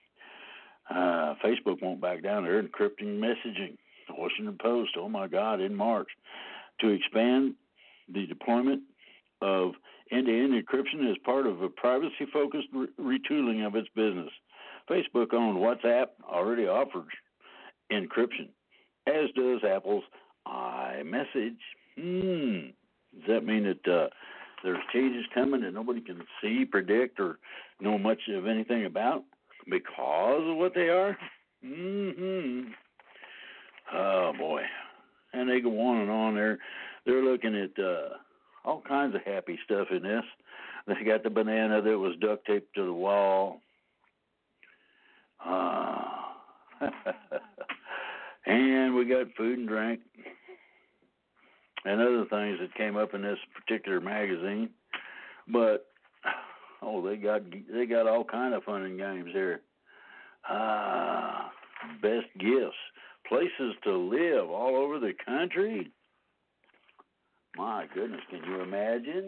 Uh, Facebook won't back down. They're encrypting messaging. The Washington Post, oh my God, in March, to expand the deployment of end-to-end encryption as part of a privacy-focused re- retooling of its business. Facebook-owned WhatsApp already offers encryption, as does Apple's iMessage. Hmm. Does that mean that uh, there's changes coming that nobody can see, predict, or know much of anything about because of what they are? Mm-hmm. Oh, boy. And they go on and on. They're, they're looking at uh, all kinds of happy stuff in this. They got the banana that was duct taped to the wall. Uh, and we got food and drink and other things that came up in this particular magazine. But, oh, they got they got all kind of fun and games here. Ah, best gifts. Places to live all over the country. My goodness, can you imagine?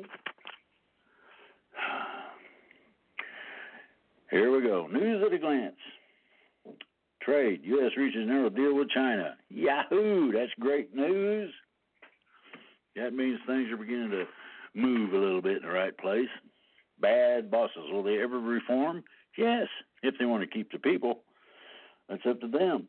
Here we go. News at a glance. Trade. U S reaches narrow deal with China. Yahoo! That's great news. That means things are beginning to move a little bit in the right place. Bad bosses. Will they ever reform? Yes, if they want to keep the people. That's up to them.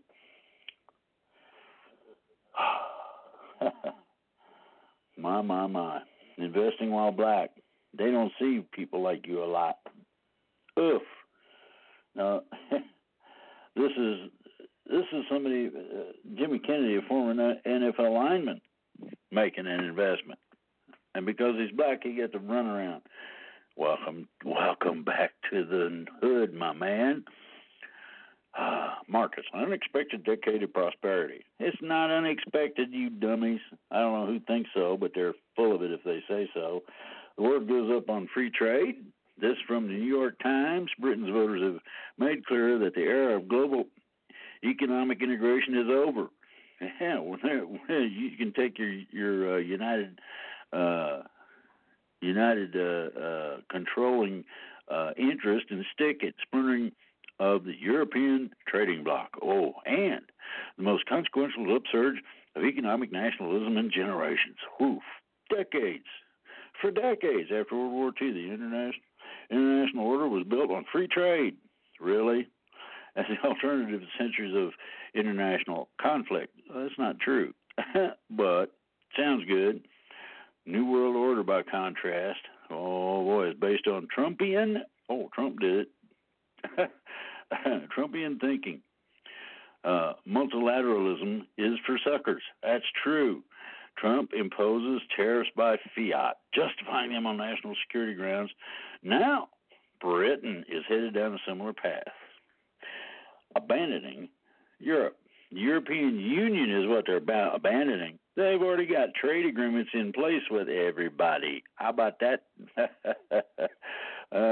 My, my, my. Investing while black. They don't see people like you a lot. Oof. Now, this is this is somebody, uh, Jimmy Kennedy, a former N F L lineman, making an investment. And because he's black, he gets to run around. Welcome, welcome back to the hood, my man. Uh, Marcus, unexpected decade of prosperity. It's not unexpected, you dummies. I don't know who thinks so, but they're full of it if they say so. The word goes up on free trade. This from the New York Times. Britain's voters have made clear that the era of global economic integration is over. Yeah, well, you can take your your uh, United uh, United uh, uh, controlling uh, interest and stick it, splintering of the European trading bloc. Oh, and the most consequential upsurge of economic nationalism in generations. Oof, decades. For decades after World War Two, the international international order was built on free trade. Really? As the alternative to centuries of international conflict. Well, that's not true. But sounds good. New World Order, by contrast, oh boy, is based on Trumpian. Oh, Trump did it. Trumpian thinking. Uh, multilateralism is for suckers. That's true. Trump imposes tariffs by fiat, justifying them on national security grounds. Now, Britain is headed down a similar path, abandoning Europe. The European Union is what they're about abandoning. They've already got trade agreements in place with everybody. How about that? uh,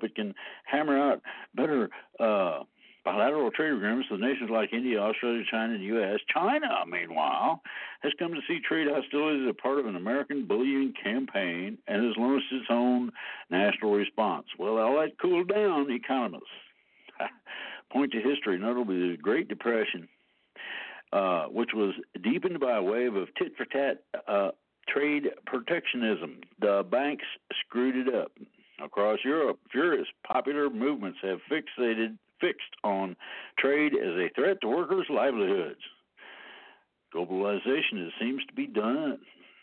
that can hammer out better uh, bilateral trade agreements with nations like India, Australia, China, and the U S China, meanwhile, has come to see trade hostilities as a part of an American bullying campaign and has launched its own national response. Well, all that cooled down, economists point to history, notably the Great Depression, uh, which was deepened by a wave of tit-for-tat uh, trade protectionism. The banks screwed it up. Across Europe, furious popular movements have fixated fixed on trade as a threat to workers' livelihoods. Globalization, it seems to be done.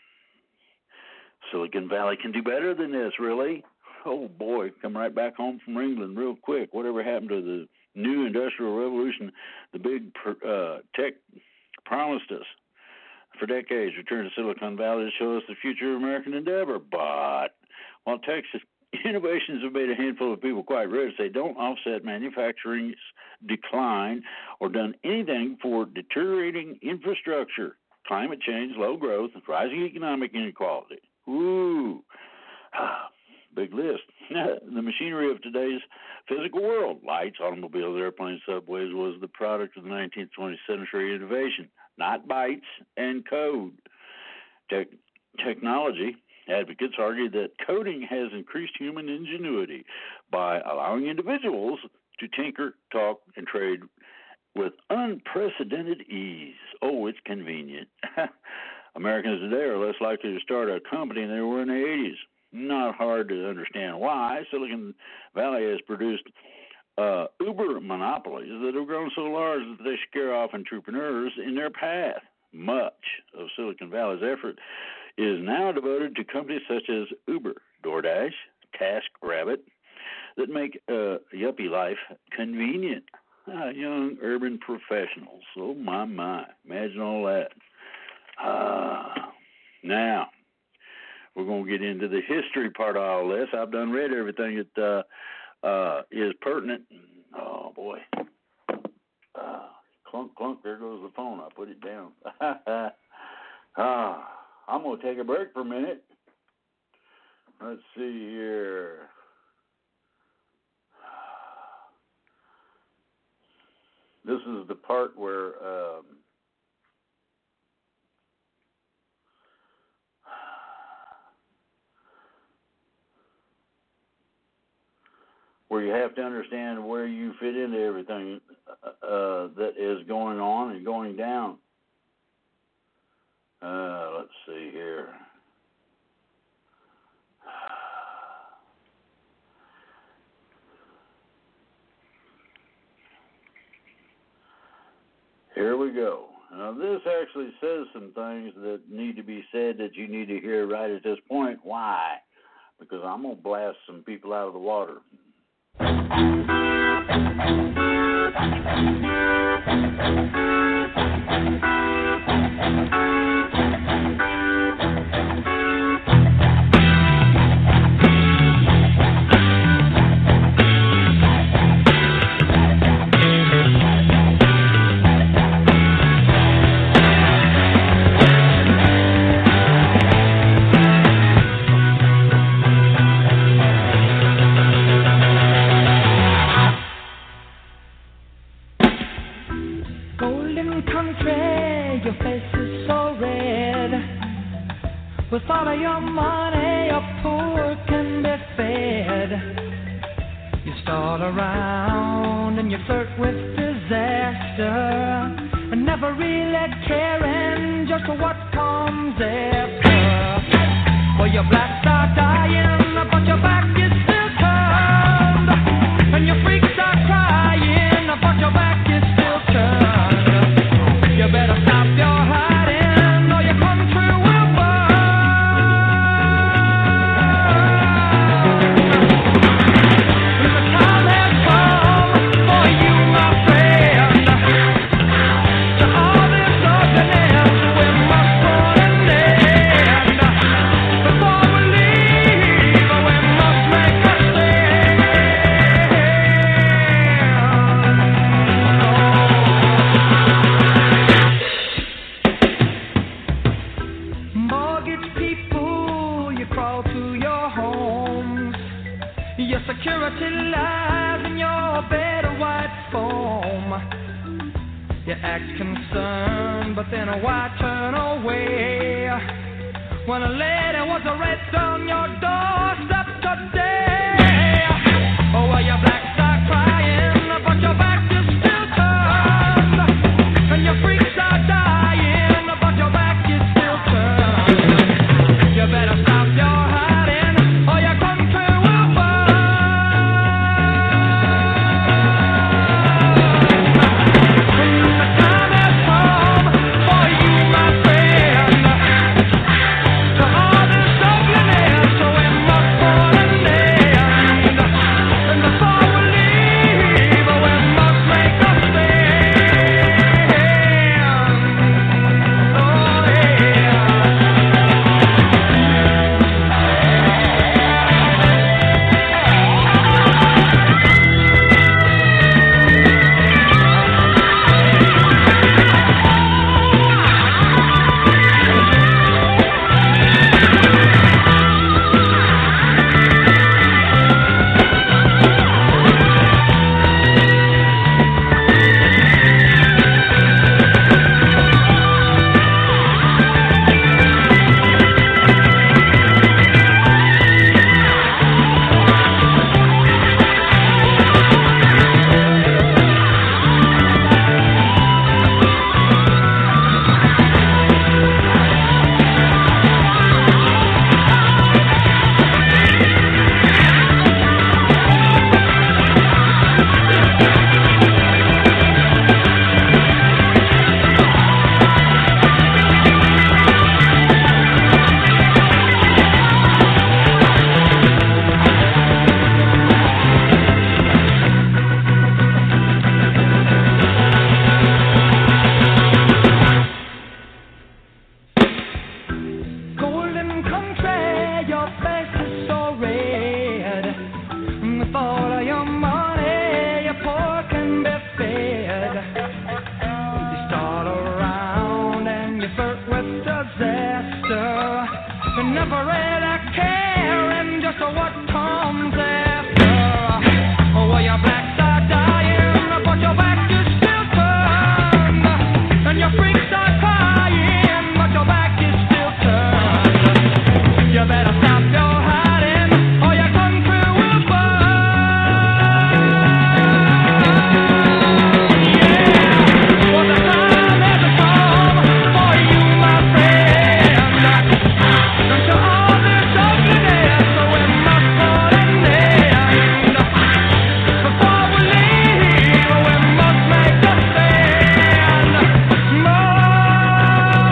Silicon Valley can do better than this, really. Oh, boy, come right back home from England real quick. Whatever happened to the new industrial revolution the big uh, tech promised us for decades? Return to Silicon Valley to show us the future of American endeavor. But while Texas innovations have made a handful of people quite rich, they don't offset manufacturing's decline or done anything for deteriorating infrastructure, climate change, low growth, rising economic inequality. Ooh, ah, big list. The machinery of today's physical world, lights, automobiles, airplanes, subways, was the product of the nineteenth, twentieth century innovation, not bytes and code. Te- technology advocates argue that coding has increased human ingenuity by allowing individuals to tinker, talk, and trade with unprecedented ease. Oh, it's convenient. Americans today are less likely to start a company than they were in the eighties. Not hard to understand why. Silicon Valley has produced uh, uber monopolies that have grown so large that they scare off entrepreneurs in their path. Much of Silicon Valley's effort is now devoted to companies such as Uber, DoorDash, TaskRabbit, that make uh, yuppie life convenient. Ah, young urban professionals. Oh, my, my. Imagine all that. Ah, now, we're going to get into the history part of all this. I've done read everything that uh, uh, is pertinent. Oh, boy. Uh, clunk, clunk, there goes the phone. I put it down. ah. I'm going to take a break for a minute. Let's see here. This is the part where um, where you have to understand where you fit into everything uh, that is going on and going down. Uh, let's see here. Here we go. Now, this actually says some things that need to be said that you need to hear right at this point. Why? Because I'm going to blast some people out of the water. With all of your money, your poor can be fed. You stall around and you flirt with disaster, and never really caring just what comes after. Well, your blacks are dying, but your back is still turned, and your freaks are crying, but your back is still turned. You better stop your hiding, or your country will burn. Before we leave Your security lies in your bed of white foam. You act concerned, but then why turn away? When a lady was arrested on your doorstep today. Oh, well, your black start crying, but your back is still turned. And your freaks are dying, but your back is still turned. You better stop your hiding, or your country will burn. The time has come for you, my friend, to all this ugliness, so we must put an end. And before we leave, we must make a stand. Oh, yeah. Golden country, your face is so red. With all of your money, your poor can be fed. You start around and you flirt with disaster. You never really caring just what comes after. Oh, well, your blacks are dying, but your back is still turned. And your freaks are crying, but your back is still turned. You better stop your hiding, or your country will burn. Yeah, well, the time has come for you, my friend, to all this ugliness, so we must put an end. Before we leave, we must make a stand. More,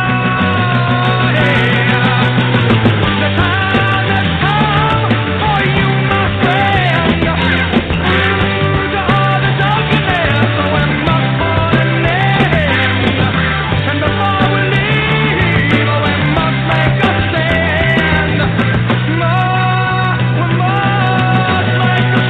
yeah. The time has come for you, my friend, to all this ugliness, so we must put an end. And before we leave, we must make a stand. More, we must make a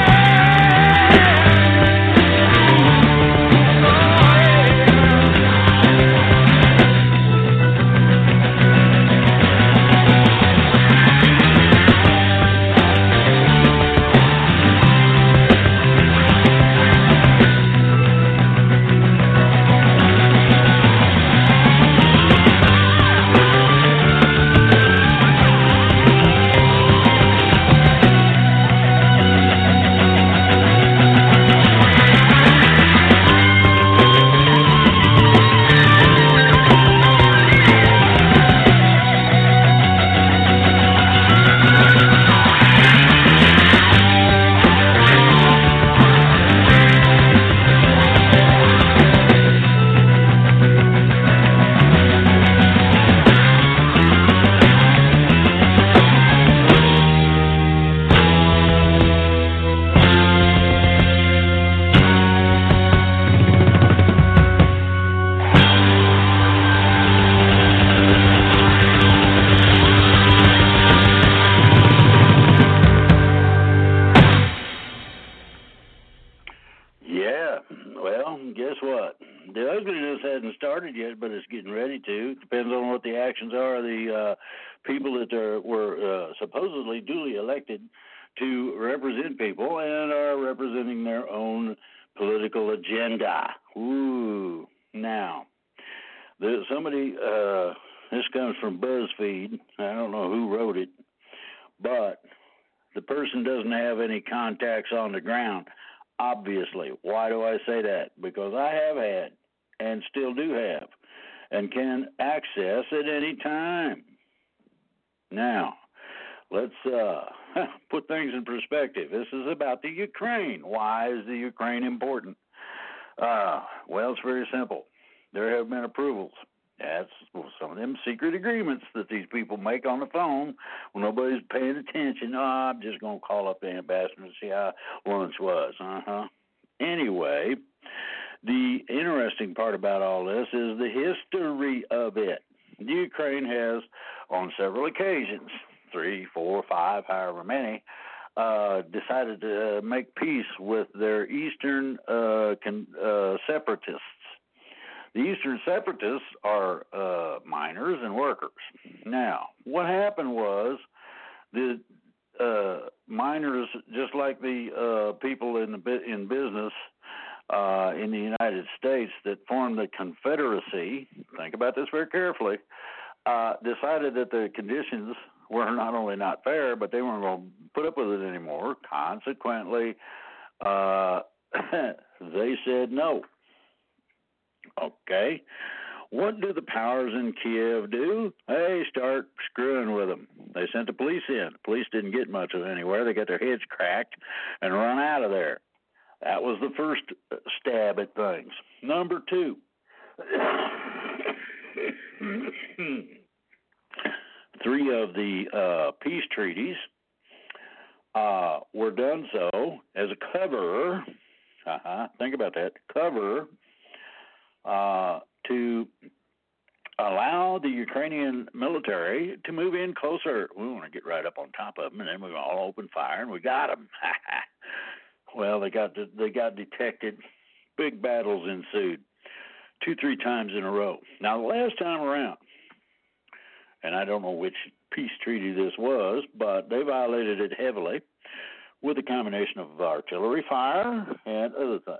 Yeah, well, guess what? The ugliness hasn't started yet, but it's getting ready to. Depends on what the actions are of the uh, people that are, were uh, supposedly duly elected to represent people and are representing their own political agenda. Ooh, now, there's somebody, uh, this comes from BuzzFeed. I don't know who wrote it, but the person doesn't have any contacts on the ground, obviously. Why do I say that? Because I have had and still do have and can access at any time. Now, let's uh, put things in perspective. This is about the Ukraine. Why is the Ukraine important? Uh, well, it's very simple. There have been approvals. That's some of them secret agreements that these people make on the phone when nobody's paying attention. Oh, I'm just going to call up the ambassador and see how lunch was. Uh-huh. Anyway, the interesting part about all this is the history of it. The Ukraine has, on several occasions, three, four, five, however many, uh, decided to make peace with their eastern uh, con- uh, separatists. The Eastern Separatists are uh, miners and workers. Now, what happened was the uh, miners, just like the uh, people in the in business uh, in the United States that formed the Confederacy, think about this very carefully, uh, decided that the conditions were not only not fair, but they weren't going to put up with it anymore. Consequently, uh, they said no. Okay, what do the powers in Kiev do? They start screwing with them. They sent the police in. The police didn't get much of anywhere. They got their heads cracked and run out of there. That was the first stab at things. Number two, three of the uh, peace treaties uh, were done so as a cover. Uh-huh, think about that, cover. Uh, to allow the Ukrainian military to move in closer. We want to get right up on top of them, and then we're going to all open fire, and we got them. Well, they got they got detected. Big battles ensued, two, three times in a row. Now, the last time around, and I don't know which peace treaty this was, but they violated it heavily with a combination of artillery fire and other things.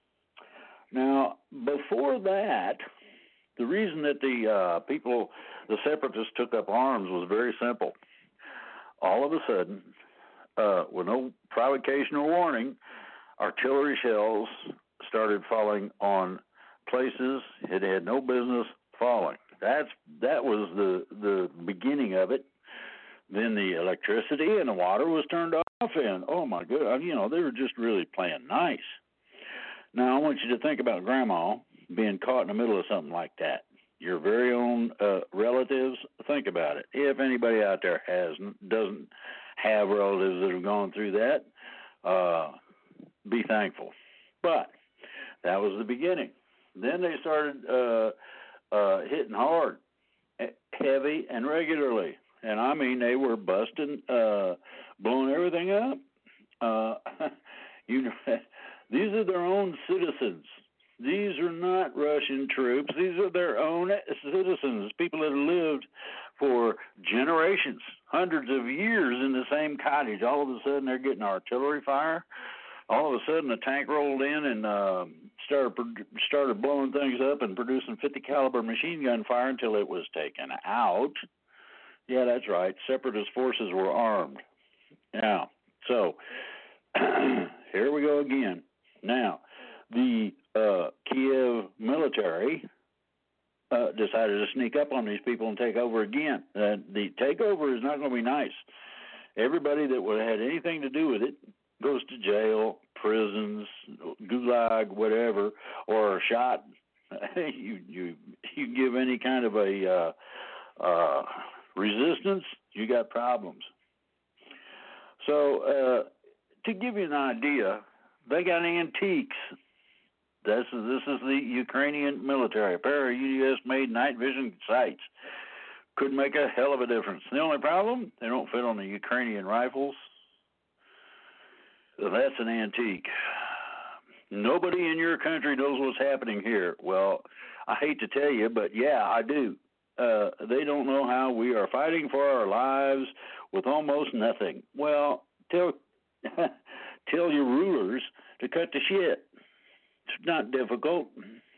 Now, before that, the reason that the uh, people, the separatists, took up arms was very simple. All of a sudden, uh, with no provocation or warning, artillery shells started falling on places it had no business falling. That's that was the the beginning of it. Then the electricity and the water was turned off, and oh my God, you know, they were just really playing nice. Now, I want you to think about Grandma being caught in the middle of something like that. Your very own uh, relatives, think about it. If anybody out there has doesn't have relatives that have gone through that, uh, be thankful. But that was the beginning. Then they started uh, uh, hitting hard, heavy, and regularly. And I mean, they were busting, uh, blowing everything up. Uh, you know. These are their own citizens. These are not Russian troops. These are their own citizens, people that have lived for generations, hundreds of years in the same cottage. All of a sudden, they're getting artillery fire. All of a sudden, a tank rolled in and uh, started started blowing things up and producing fifty caliber machine gun fire until it was taken out. Yeah, that's right. Separatist forces were armed. Now, so here we go again. Now, the uh, Kiev military uh, decided to sneak up on these people and take over again. Uh, the takeover is not going to be nice. Everybody that would have had anything to do with it goes to jail, prisons, gulag, whatever, or are shot. you you you give any kind of a uh, uh, resistance, you got problems. So uh, to give you an idea, they got antiques. This is, this is the Ukrainian military. A pair of U S made night vision sights. Could make a hell of a difference. The only problem, they don't fit on the Ukrainian rifles. So that's an antique. Nobody in your country knows what's happening here. Well, I hate to tell you, but yeah, I do. Uh, they don't know how we are fighting for our lives with almost nothing. Well, tell tell your rulers to cut the shit. It's not difficult.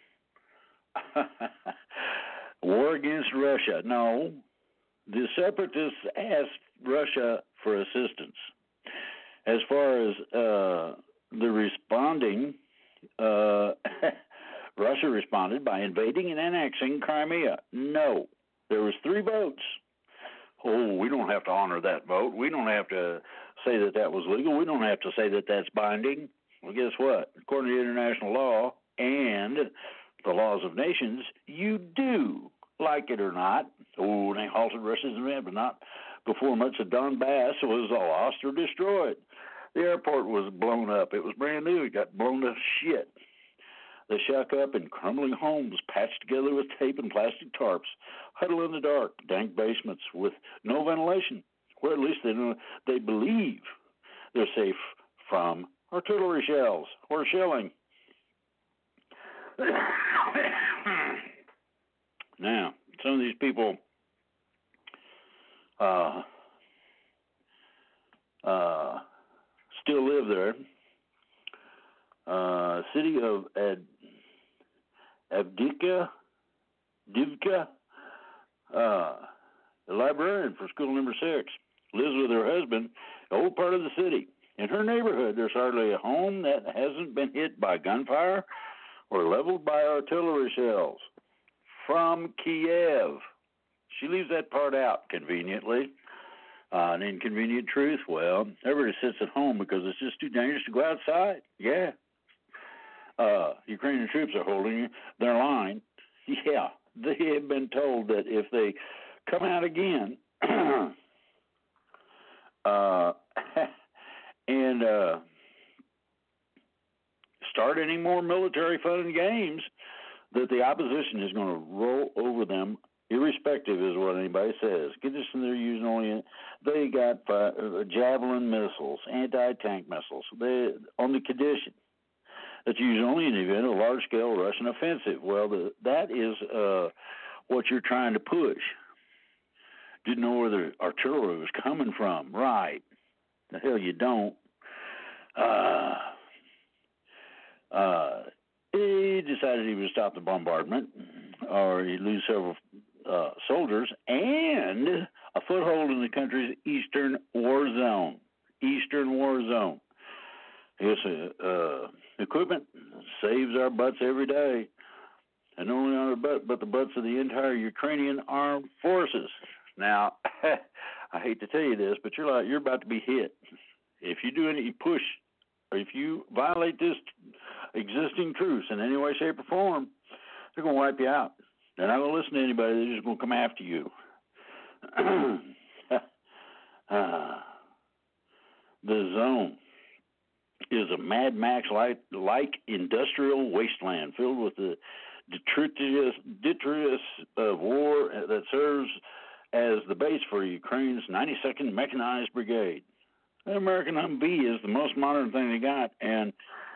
War against Russia. No. The separatists asked Russia for assistance. As far as uh, the responding, uh, Russia responded by invading and annexing Crimea. No. There was three votes. Oh, we don't have to honor that vote. We don't have to say that that was legal. We don't have to say that that's binding. Well, guess what? According to international law and the laws of nations, you do, like it or not. Oh, they halted Russia's advance, but not before much of Donbass was lost or destroyed. The airport was blown up. It was brand new. It got blown to shit. They shuck up in crumbling homes, patched together with tape and plastic tarps, huddle in the dark, dank basements with no ventilation, where at least they know, they believe they're safe from artillery shells or shelling. Now, some of these people uh, uh, still live there. Uh, city of Ad, Avdiivka, Divka, uh, the librarian for school number six, lives with her husband, the old part of the city. In her neighborhood, there's hardly a home that hasn't been hit by gunfire or leveled by artillery shells. From Kiev. She leaves that part out conveniently. Uh, an inconvenient truth, well, everybody sits at home because it's just too dangerous to go outside. Yeah. Uh, Ukrainian troops are holding their line. Yeah, they have been told that if they come out again uh, and uh, start any more military fun and games, that the opposition is going to roll over them, irrespective is what anybody says. Get this, and they're using only, they got uh, javelin missiles, anti-tank missiles, they, on the condition that's used only in the event of a large-scale Russian offensive. Well, the, that is uh, what you're trying to push. Didn't know where the artillery was coming from. Right. The hell you don't. Uh, uh, he decided he would stop the bombardment, or he'd lose several uh, soldiers, and a foothold in the country's eastern war zone. Eastern war zone. Yes, uh, equipment saves our butts every day, and not only our butt, but the butts of the entire Ukrainian armed forces. Now, I hate to tell you this, but you're like you're about to be hit if you do any push, or if you violate this existing truce in any way, shape, or form. They're going to wipe you out. They're not going to listen to anybody. They're just going to come after you. uh, the zone is a Mad Max-like like industrial wasteland filled with the detritus, detritus of war that serves as the base for Ukraine's ninety-second Mechanized Brigade. The American Humvee is the most modern thing they got, and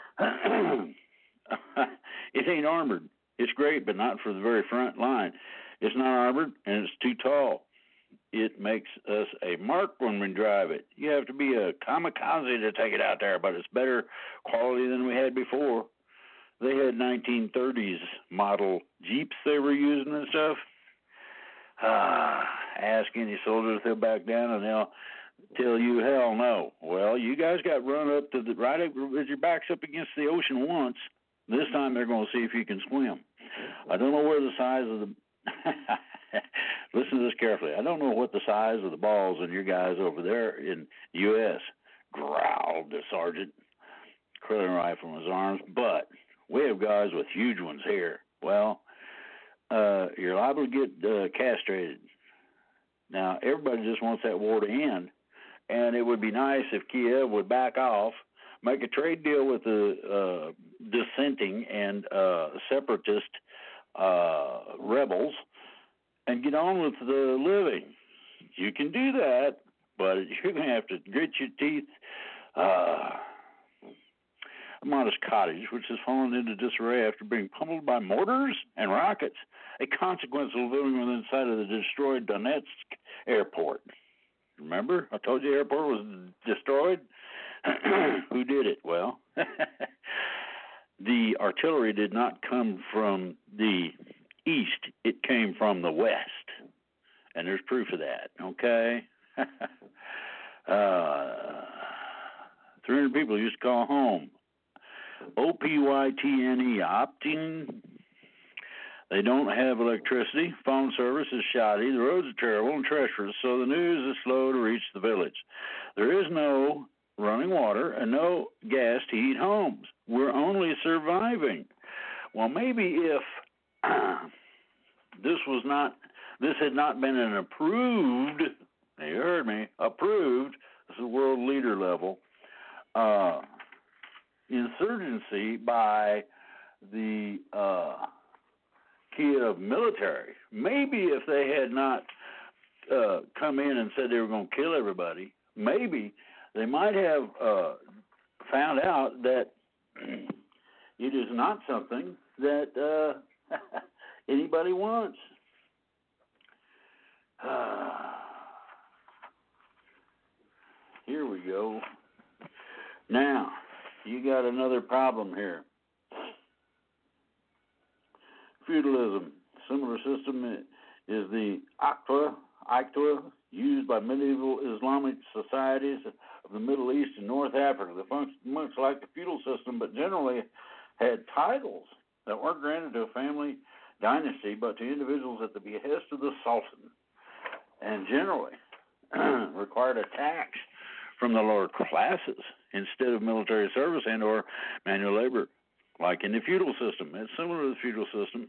it ain't armored. It's great, but not for the very front line. It's not armored, and it's too tall. It makes us a mark when we drive it. You have to be a kamikaze to take it out there, but it's better quality than we had before. They had nineteen thirties model Jeeps they were using and stuff. Ah, ask any soldier if they'll back down, and they'll tell you, hell no. Well, you guys got run up to the right up with your backs up against the ocean once. This time they're going to see if you can swim. I don't know where the size of the listen to this carefully. I don't know what the size of the balls in your guys over there in the U S growled the sergeant, curling rifle in his arms, but we have guys with huge ones here. Well, uh, you're liable to get uh, castrated. Now, everybody just wants that war to end, and it would be nice if Kiev would back off, make a trade deal with the uh, dissenting and uh, separatist uh, rebels, and get on with the living. You can do that, but you're going to have to grit your teeth. Uh, a modest cottage, which has fallen into disarray after being pummeled by mortars and rockets, a consequence of living within sight of the destroyed Donetsk airport. Remember? I told you the airport was destroyed? Who did artillery did not come from the east. It came from the west. And there's proof of that, okay? uh, three hundred people used to call home. O P Y T N E, opting. They don't have electricity. Phone service is shoddy. The roads are terrible and treacherous, so the news is slow to reach the village. There is no running water and no gas to heat homes. We're only surviving. Well, maybe if this was not, this had not been an approved, you heard me, approved, this is world leader level, uh, insurgency by the uh, Kiev military. Maybe if they had not uh, come in and said they were going to kill everybody, maybe they might have uh, found out that it is not something that uh, anybody wants. Uh, here we go. Now, you got another problem here. Feudalism. Similar system is the Aktwa, Aktwa, used by medieval Islamic societies of the Middle East and North Africa. They functioned much like the feudal system, but generally had titles that weren't granted to a family dynasty, but to individuals at the behest of the Sultan, and generally required a tax from the lower classes instead of military service and or manual labor, like in the feudal system. It's similar to the feudal system.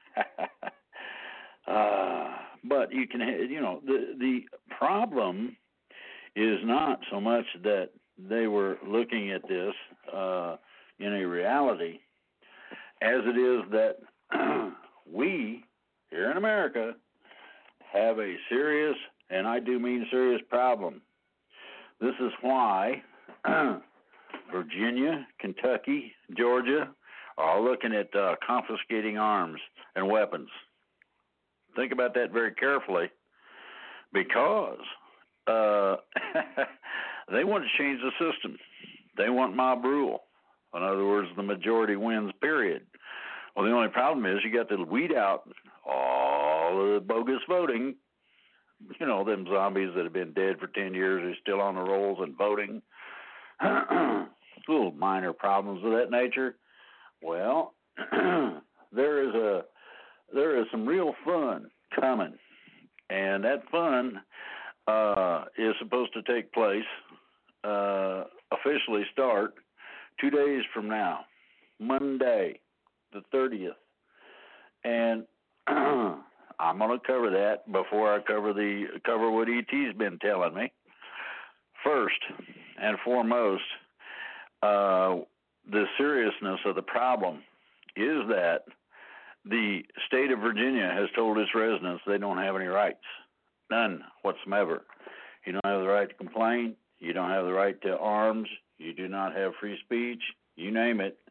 uh, but you can, you know, the the problem is not so much that they were looking at this uh, in a reality as it is that we here in America have a serious, and I do mean serious, problem. This is why Virginia, Kentucky, Georgia are all looking at uh, confiscating arms and weapons. Think about that very carefully, because uh, they want to change the system. They want mob rule. In other words, the majority wins, period. Well, the only problem is you got to weed out all of the bogus voting. You know, them zombies that have been dead for ten years are still on the rolls and voting. Little minor problems of that nature. Well, there is a there is some real fun coming, and that fun uh, is supposed to take place, uh, officially start two days from now, Monday, the thirtieth, and I'm going to cover that before I cover the cover what E T's been telling me. First and foremost, uh, the seriousness of the problem is that the state of Virginia has told its residents they don't have any rights, none whatsoever. You don't have the right to complain. You don't have the right to arms. You do not have free speech. You name it.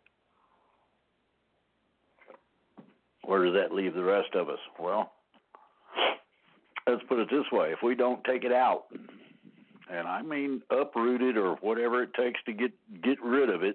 Where does that leave the rest of us? Well, let's put it this way. If we don't take it out, and I mean uproot it or whatever it takes to get, get rid of it,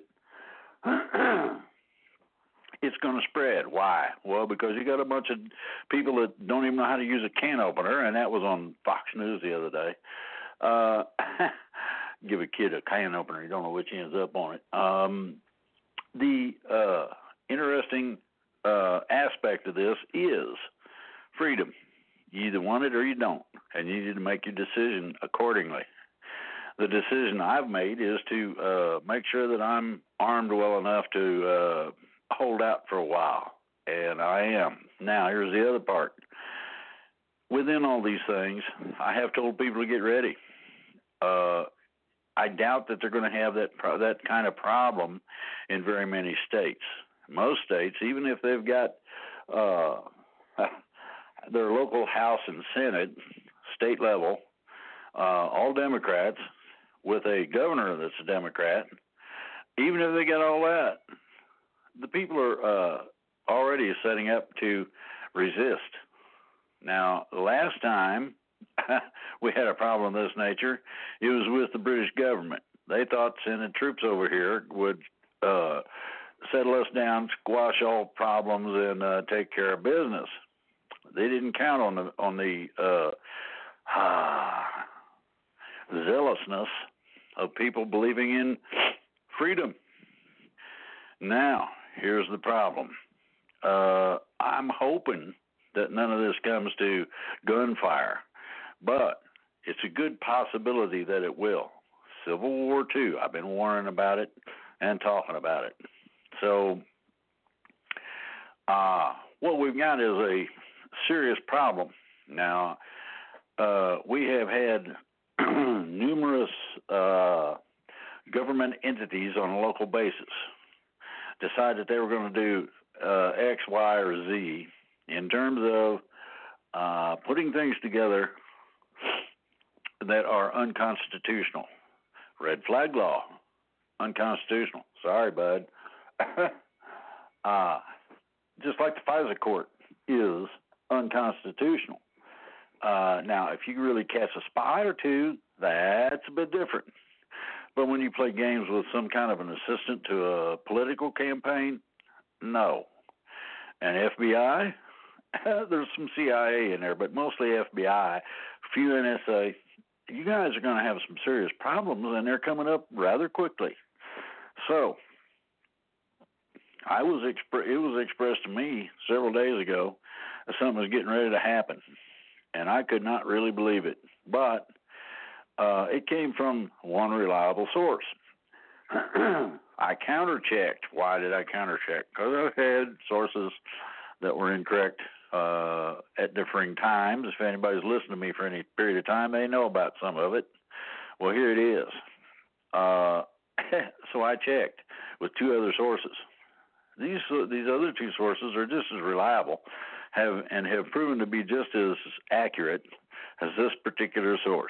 it's going to spread. Why? Well, because you got a bunch of people that don't even know how to use a can opener, and that was on Fox News the other day. Uh, give a kid a can opener, you don't know which ends up on it. Um, the uh, interesting uh, aspect of this is freedom. You either want it or you don't, and you need to make your decision accordingly. The decision I've made is to uh, make sure that I'm armed well enough to uh, hold out for a while, and I am. Now, here's the other part. Within all these things, I have told people to get ready. Uh, I doubt that they're going to have that pro- that kind of problem in very many states. Most states, even if they've got uh, their local House and Senate, state level, uh, all Democrats, with a governor that's a Democrat, even if they got all that, the people are uh, already setting up to resist. Now, the last time we had a problem of this nature, it was with the British government. They thought sending troops over here would uh, settle us down, squash all problems, and uh, take care of business. They didn't count on the on the uh, ah, zealousness of people believing in freedom. Now, here's the problem. Uh, I'm hoping that none of this comes to gunfire, but it's a good possibility that it will. Civil War two, I've been warning about it and talking about it. So, uh, what we've got is a serious problem. Now, uh, we have had numerous uh, government entities on a local basis decide that they were going to do uh, X, Y, or Z in terms of uh, putting things together that are unconstitutional. Red flag law, unconstitutional. Sorry, bud. uh, just like the FISA court is unconstitutional. Uh, now, if you really catch a spy or two, that's a bit different. But when you play games with some kind of an assistant to a political campaign, no. And F B I, there's some C I A in there, but mostly F B I, few N S A. You guys are going to have some serious problems, and they're coming up rather quickly. So, I was expre- it was expressed to me several days ago that something was getting ready to happen, and I could not really believe it. But uh, it came from one reliable source. I counter-checked. Why did I counter-check? Because I've had sources that were incorrect uh, at differing times. If anybody's listened to me for any period of time, they know about some of it. Well, here it is. Uh, so I checked with two other sources. These these other two sources are just as reliable, have and have proven to be just as accurate as this particular source.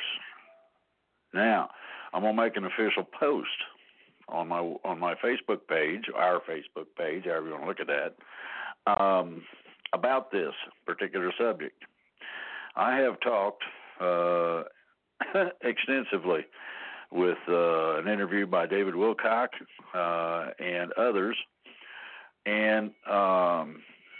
Now, I'm gonna make an official post on my on my Facebook page, our Facebook page, however you want to look at that, um, about this particular subject. I have talked uh, extensively with uh, an interview by David Wilcock uh, and others, and um,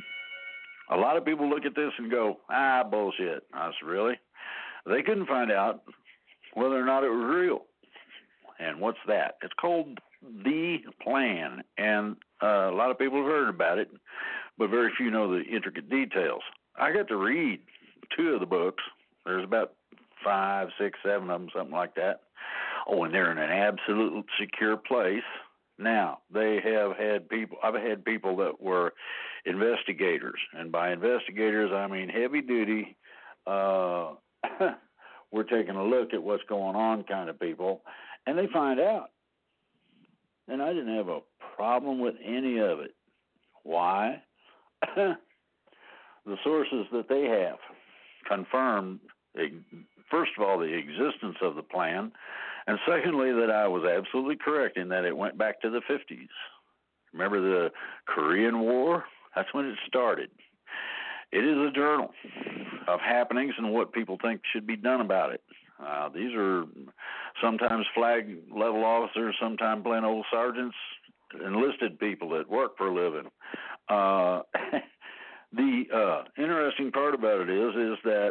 a lot of people look at this and go, ah, bullshit. I said, really? They couldn't find out whether or not it was real. And what's that? It's called The Plan, and uh, a lot of people have heard about it, but very few know the intricate details. I got to read two of the books. There's about five, six, seven of them, something like that. Oh, and they're in an absolute secure place. Now, they have had people, I've had people that were investigators, and by investigators, I mean heavy-duty, uh, we're taking a look at what's going on kind of people, and they find out. And I didn't have a problem with any of it. Why? The sources that they have confirmed, first of all, the existence of the plan, and secondly, that I was absolutely correct in that it went back to the fifties. Remember the Korean War? That's when it started. It is a journal of happenings and what people think should be done about it. Uh, these are sometimes flag level officers, sometimes plain old sergeants, enlisted people that work for a living. Uh, the uh, interesting part about it is, is that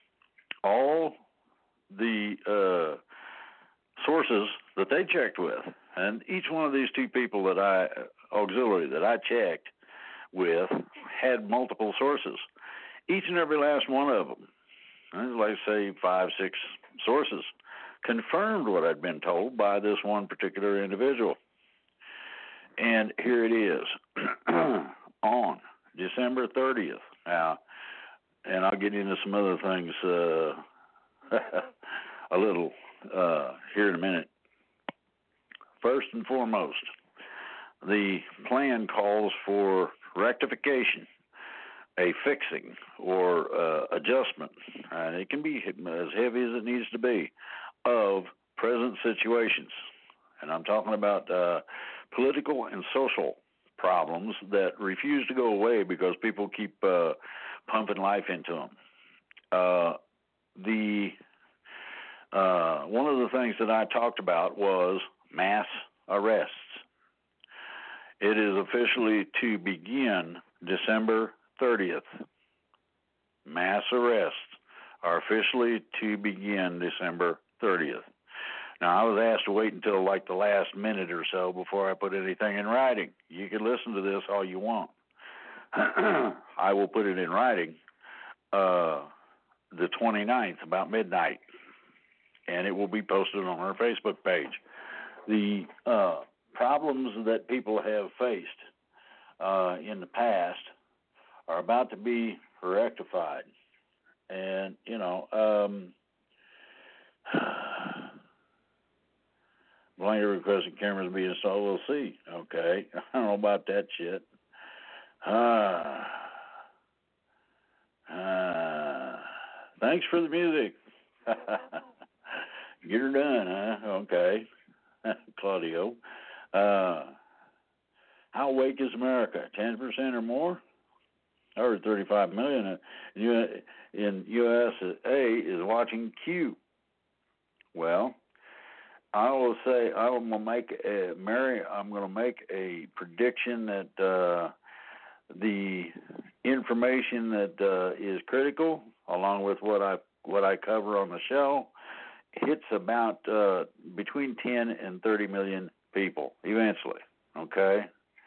all the uh, sources that they checked with, and each one of these two people that I, auxiliary that I checked with, had multiple sources. Each and every last one of them, like say five, six sources, confirmed what I'd been told by this one particular individual. And here it is, on December thirtieth. Now, and I'll get into some other things uh, a little uh, here in a minute. First and foremost, the plan calls for rectification, a fixing or uh, adjustment, and it can be as heavy as it needs to be, of present situations. And I'm talking about uh, political and social problems that refuse to go away because people keep uh, pumping life into them. Uh, the uh, one of the things that I talked about was mass arrests. It is officially to begin December thirtieth. Mass arrests are officially to begin December thirtieth. Now, I was asked to wait until like the last minute or so before I put anything in writing. You can listen to this all you want. I will put it in writing uh, the twenty-ninth, about midnight, and it will be posted on our Facebook page. The uh, problems that people have faced uh, in the past are about to be rectified. And, you know, um, blanket requested cameras be installed. We'll see. Okay. I don't know about that shit. Uh, uh, thanks for the music. Get her done, huh? Okay. Claudio. Uh, how awake is America? ten percent or more? I heard thirty-five million in U S A is watching Q. Well, I will say I'm gonna make a, Mary. I'm gonna make a prediction that uh, the information that uh, is critical, along with what I what I cover on the show, hits about uh, between ten and thirty million people eventually. Okay.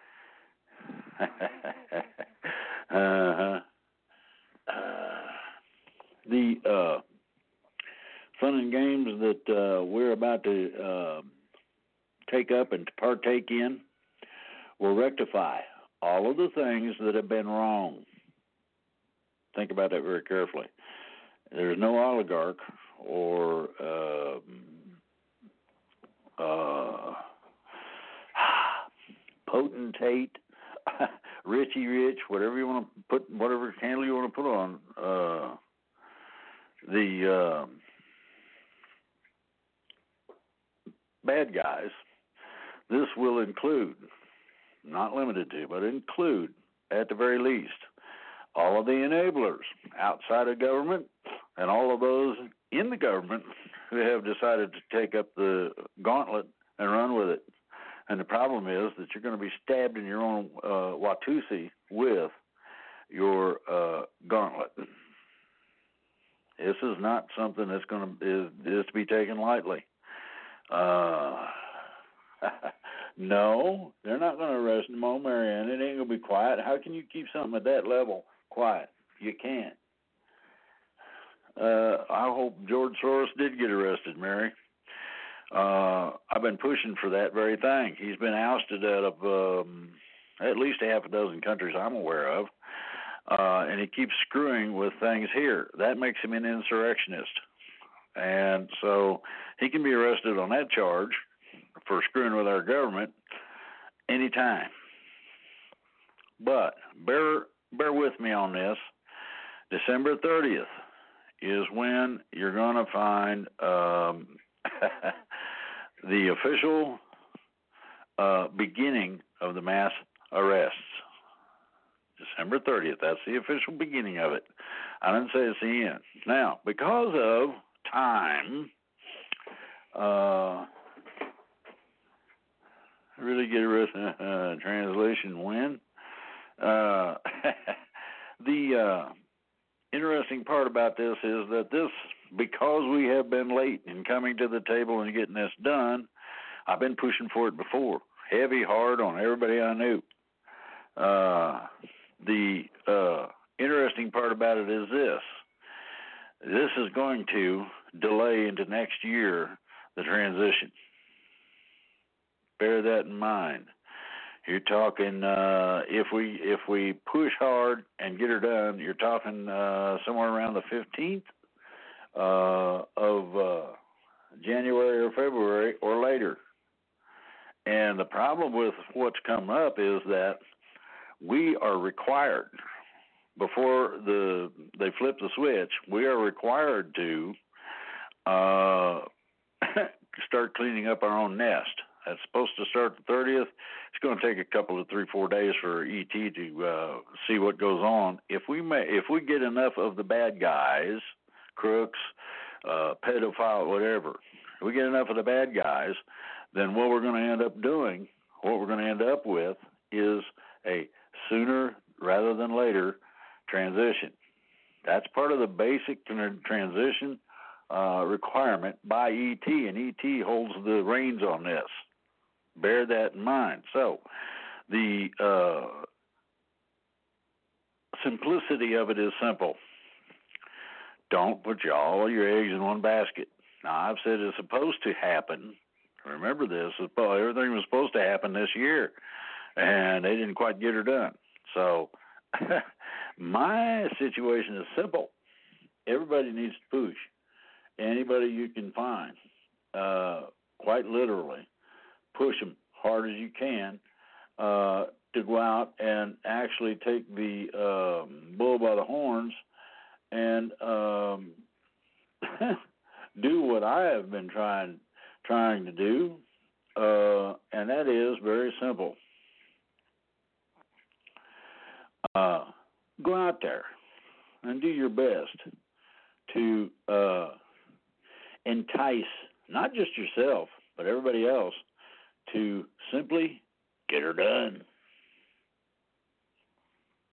uh-huh. Uh, the uh, fun and games that uh, we're about to uh, take up and partake in will rectify all of the things that have been wrong. Think about that very carefully. There's no oligarch or uh, uh, potentate, Richie Rich, whatever you want to put, whatever handle you want to put on uh, the uh, bad guys. This will include, not limited to, but include, at the very least, all of the enablers outside of government and all of those in the government who have decided to take up the gauntlet and run with it. And the problem is that you're going to be stabbed in your own uh, Watusi with your uh, gauntlet. This is not something that's going to is, is to be taken lightly. Uh, no, they're not going to arrest Mo Marianne. It ain't going to be quiet. How can you keep something at that level quiet? You can't. Uh, I hope George Soros did get arrested, Mary. Uh, I've been pushing for that very thing. He's been ousted out of um, at least a half a dozen countries I'm aware of, uh, and he keeps screwing with things here. That makes him an insurrectionist. And so he can be arrested on that charge for screwing with our government anytime. But bear bear with me on this. December thirtieth is when you're going to find um, the official uh, beginning of the mass arrests. December thirtieth, that's the official beginning of it. I didn't say it's the end. Now, because of time, uh, really get arrested, uh, translation when? Uh, the uh, interesting part about this is that this, because we have been late in coming to the table and getting this done, I've been pushing for it before, heavy, hard on everybody I knew. Uh, the uh, interesting part about it is this. This is going to delay into next year the transition. Bear that in mind. You're talking uh, if we if we push hard and get her done, you're talking uh, somewhere around the fifteenth uh, of uh, January or February or later. And the problem with what's come up is that we are required, before the they flip the switch, we are required to uh, start cleaning up our own nest. That's supposed to start the thirtieth. It's going to take a couple of three, four days for E T to uh, see what goes on. If we may, if we get enough of the bad guys, crooks, uh, pedophile, whatever, if we get enough of the bad guys, then what we're going to end up doing, what we're going to end up with, is a sooner rather than later transition. That's part of the basic transition uh, requirement by E T, and E T holds the reins on this. Bear that in mind. So the uh, simplicity of it is simple. Don't put your, all your eggs in one basket. Now, I've said it's supposed to happen. Remember this, everything was supposed to happen this year, and they didn't quite get her done. So my situation is simple. Everybody needs to push. Anybody you can find, uh, quite literally, push them hard as you can uh, to go out and actually take the um, bull by the horns and um, do what I have been trying trying to do, uh, and that is very simple. Uh, go out there and do your best to uh, entice not just yourself, but everybody else to simply get her done.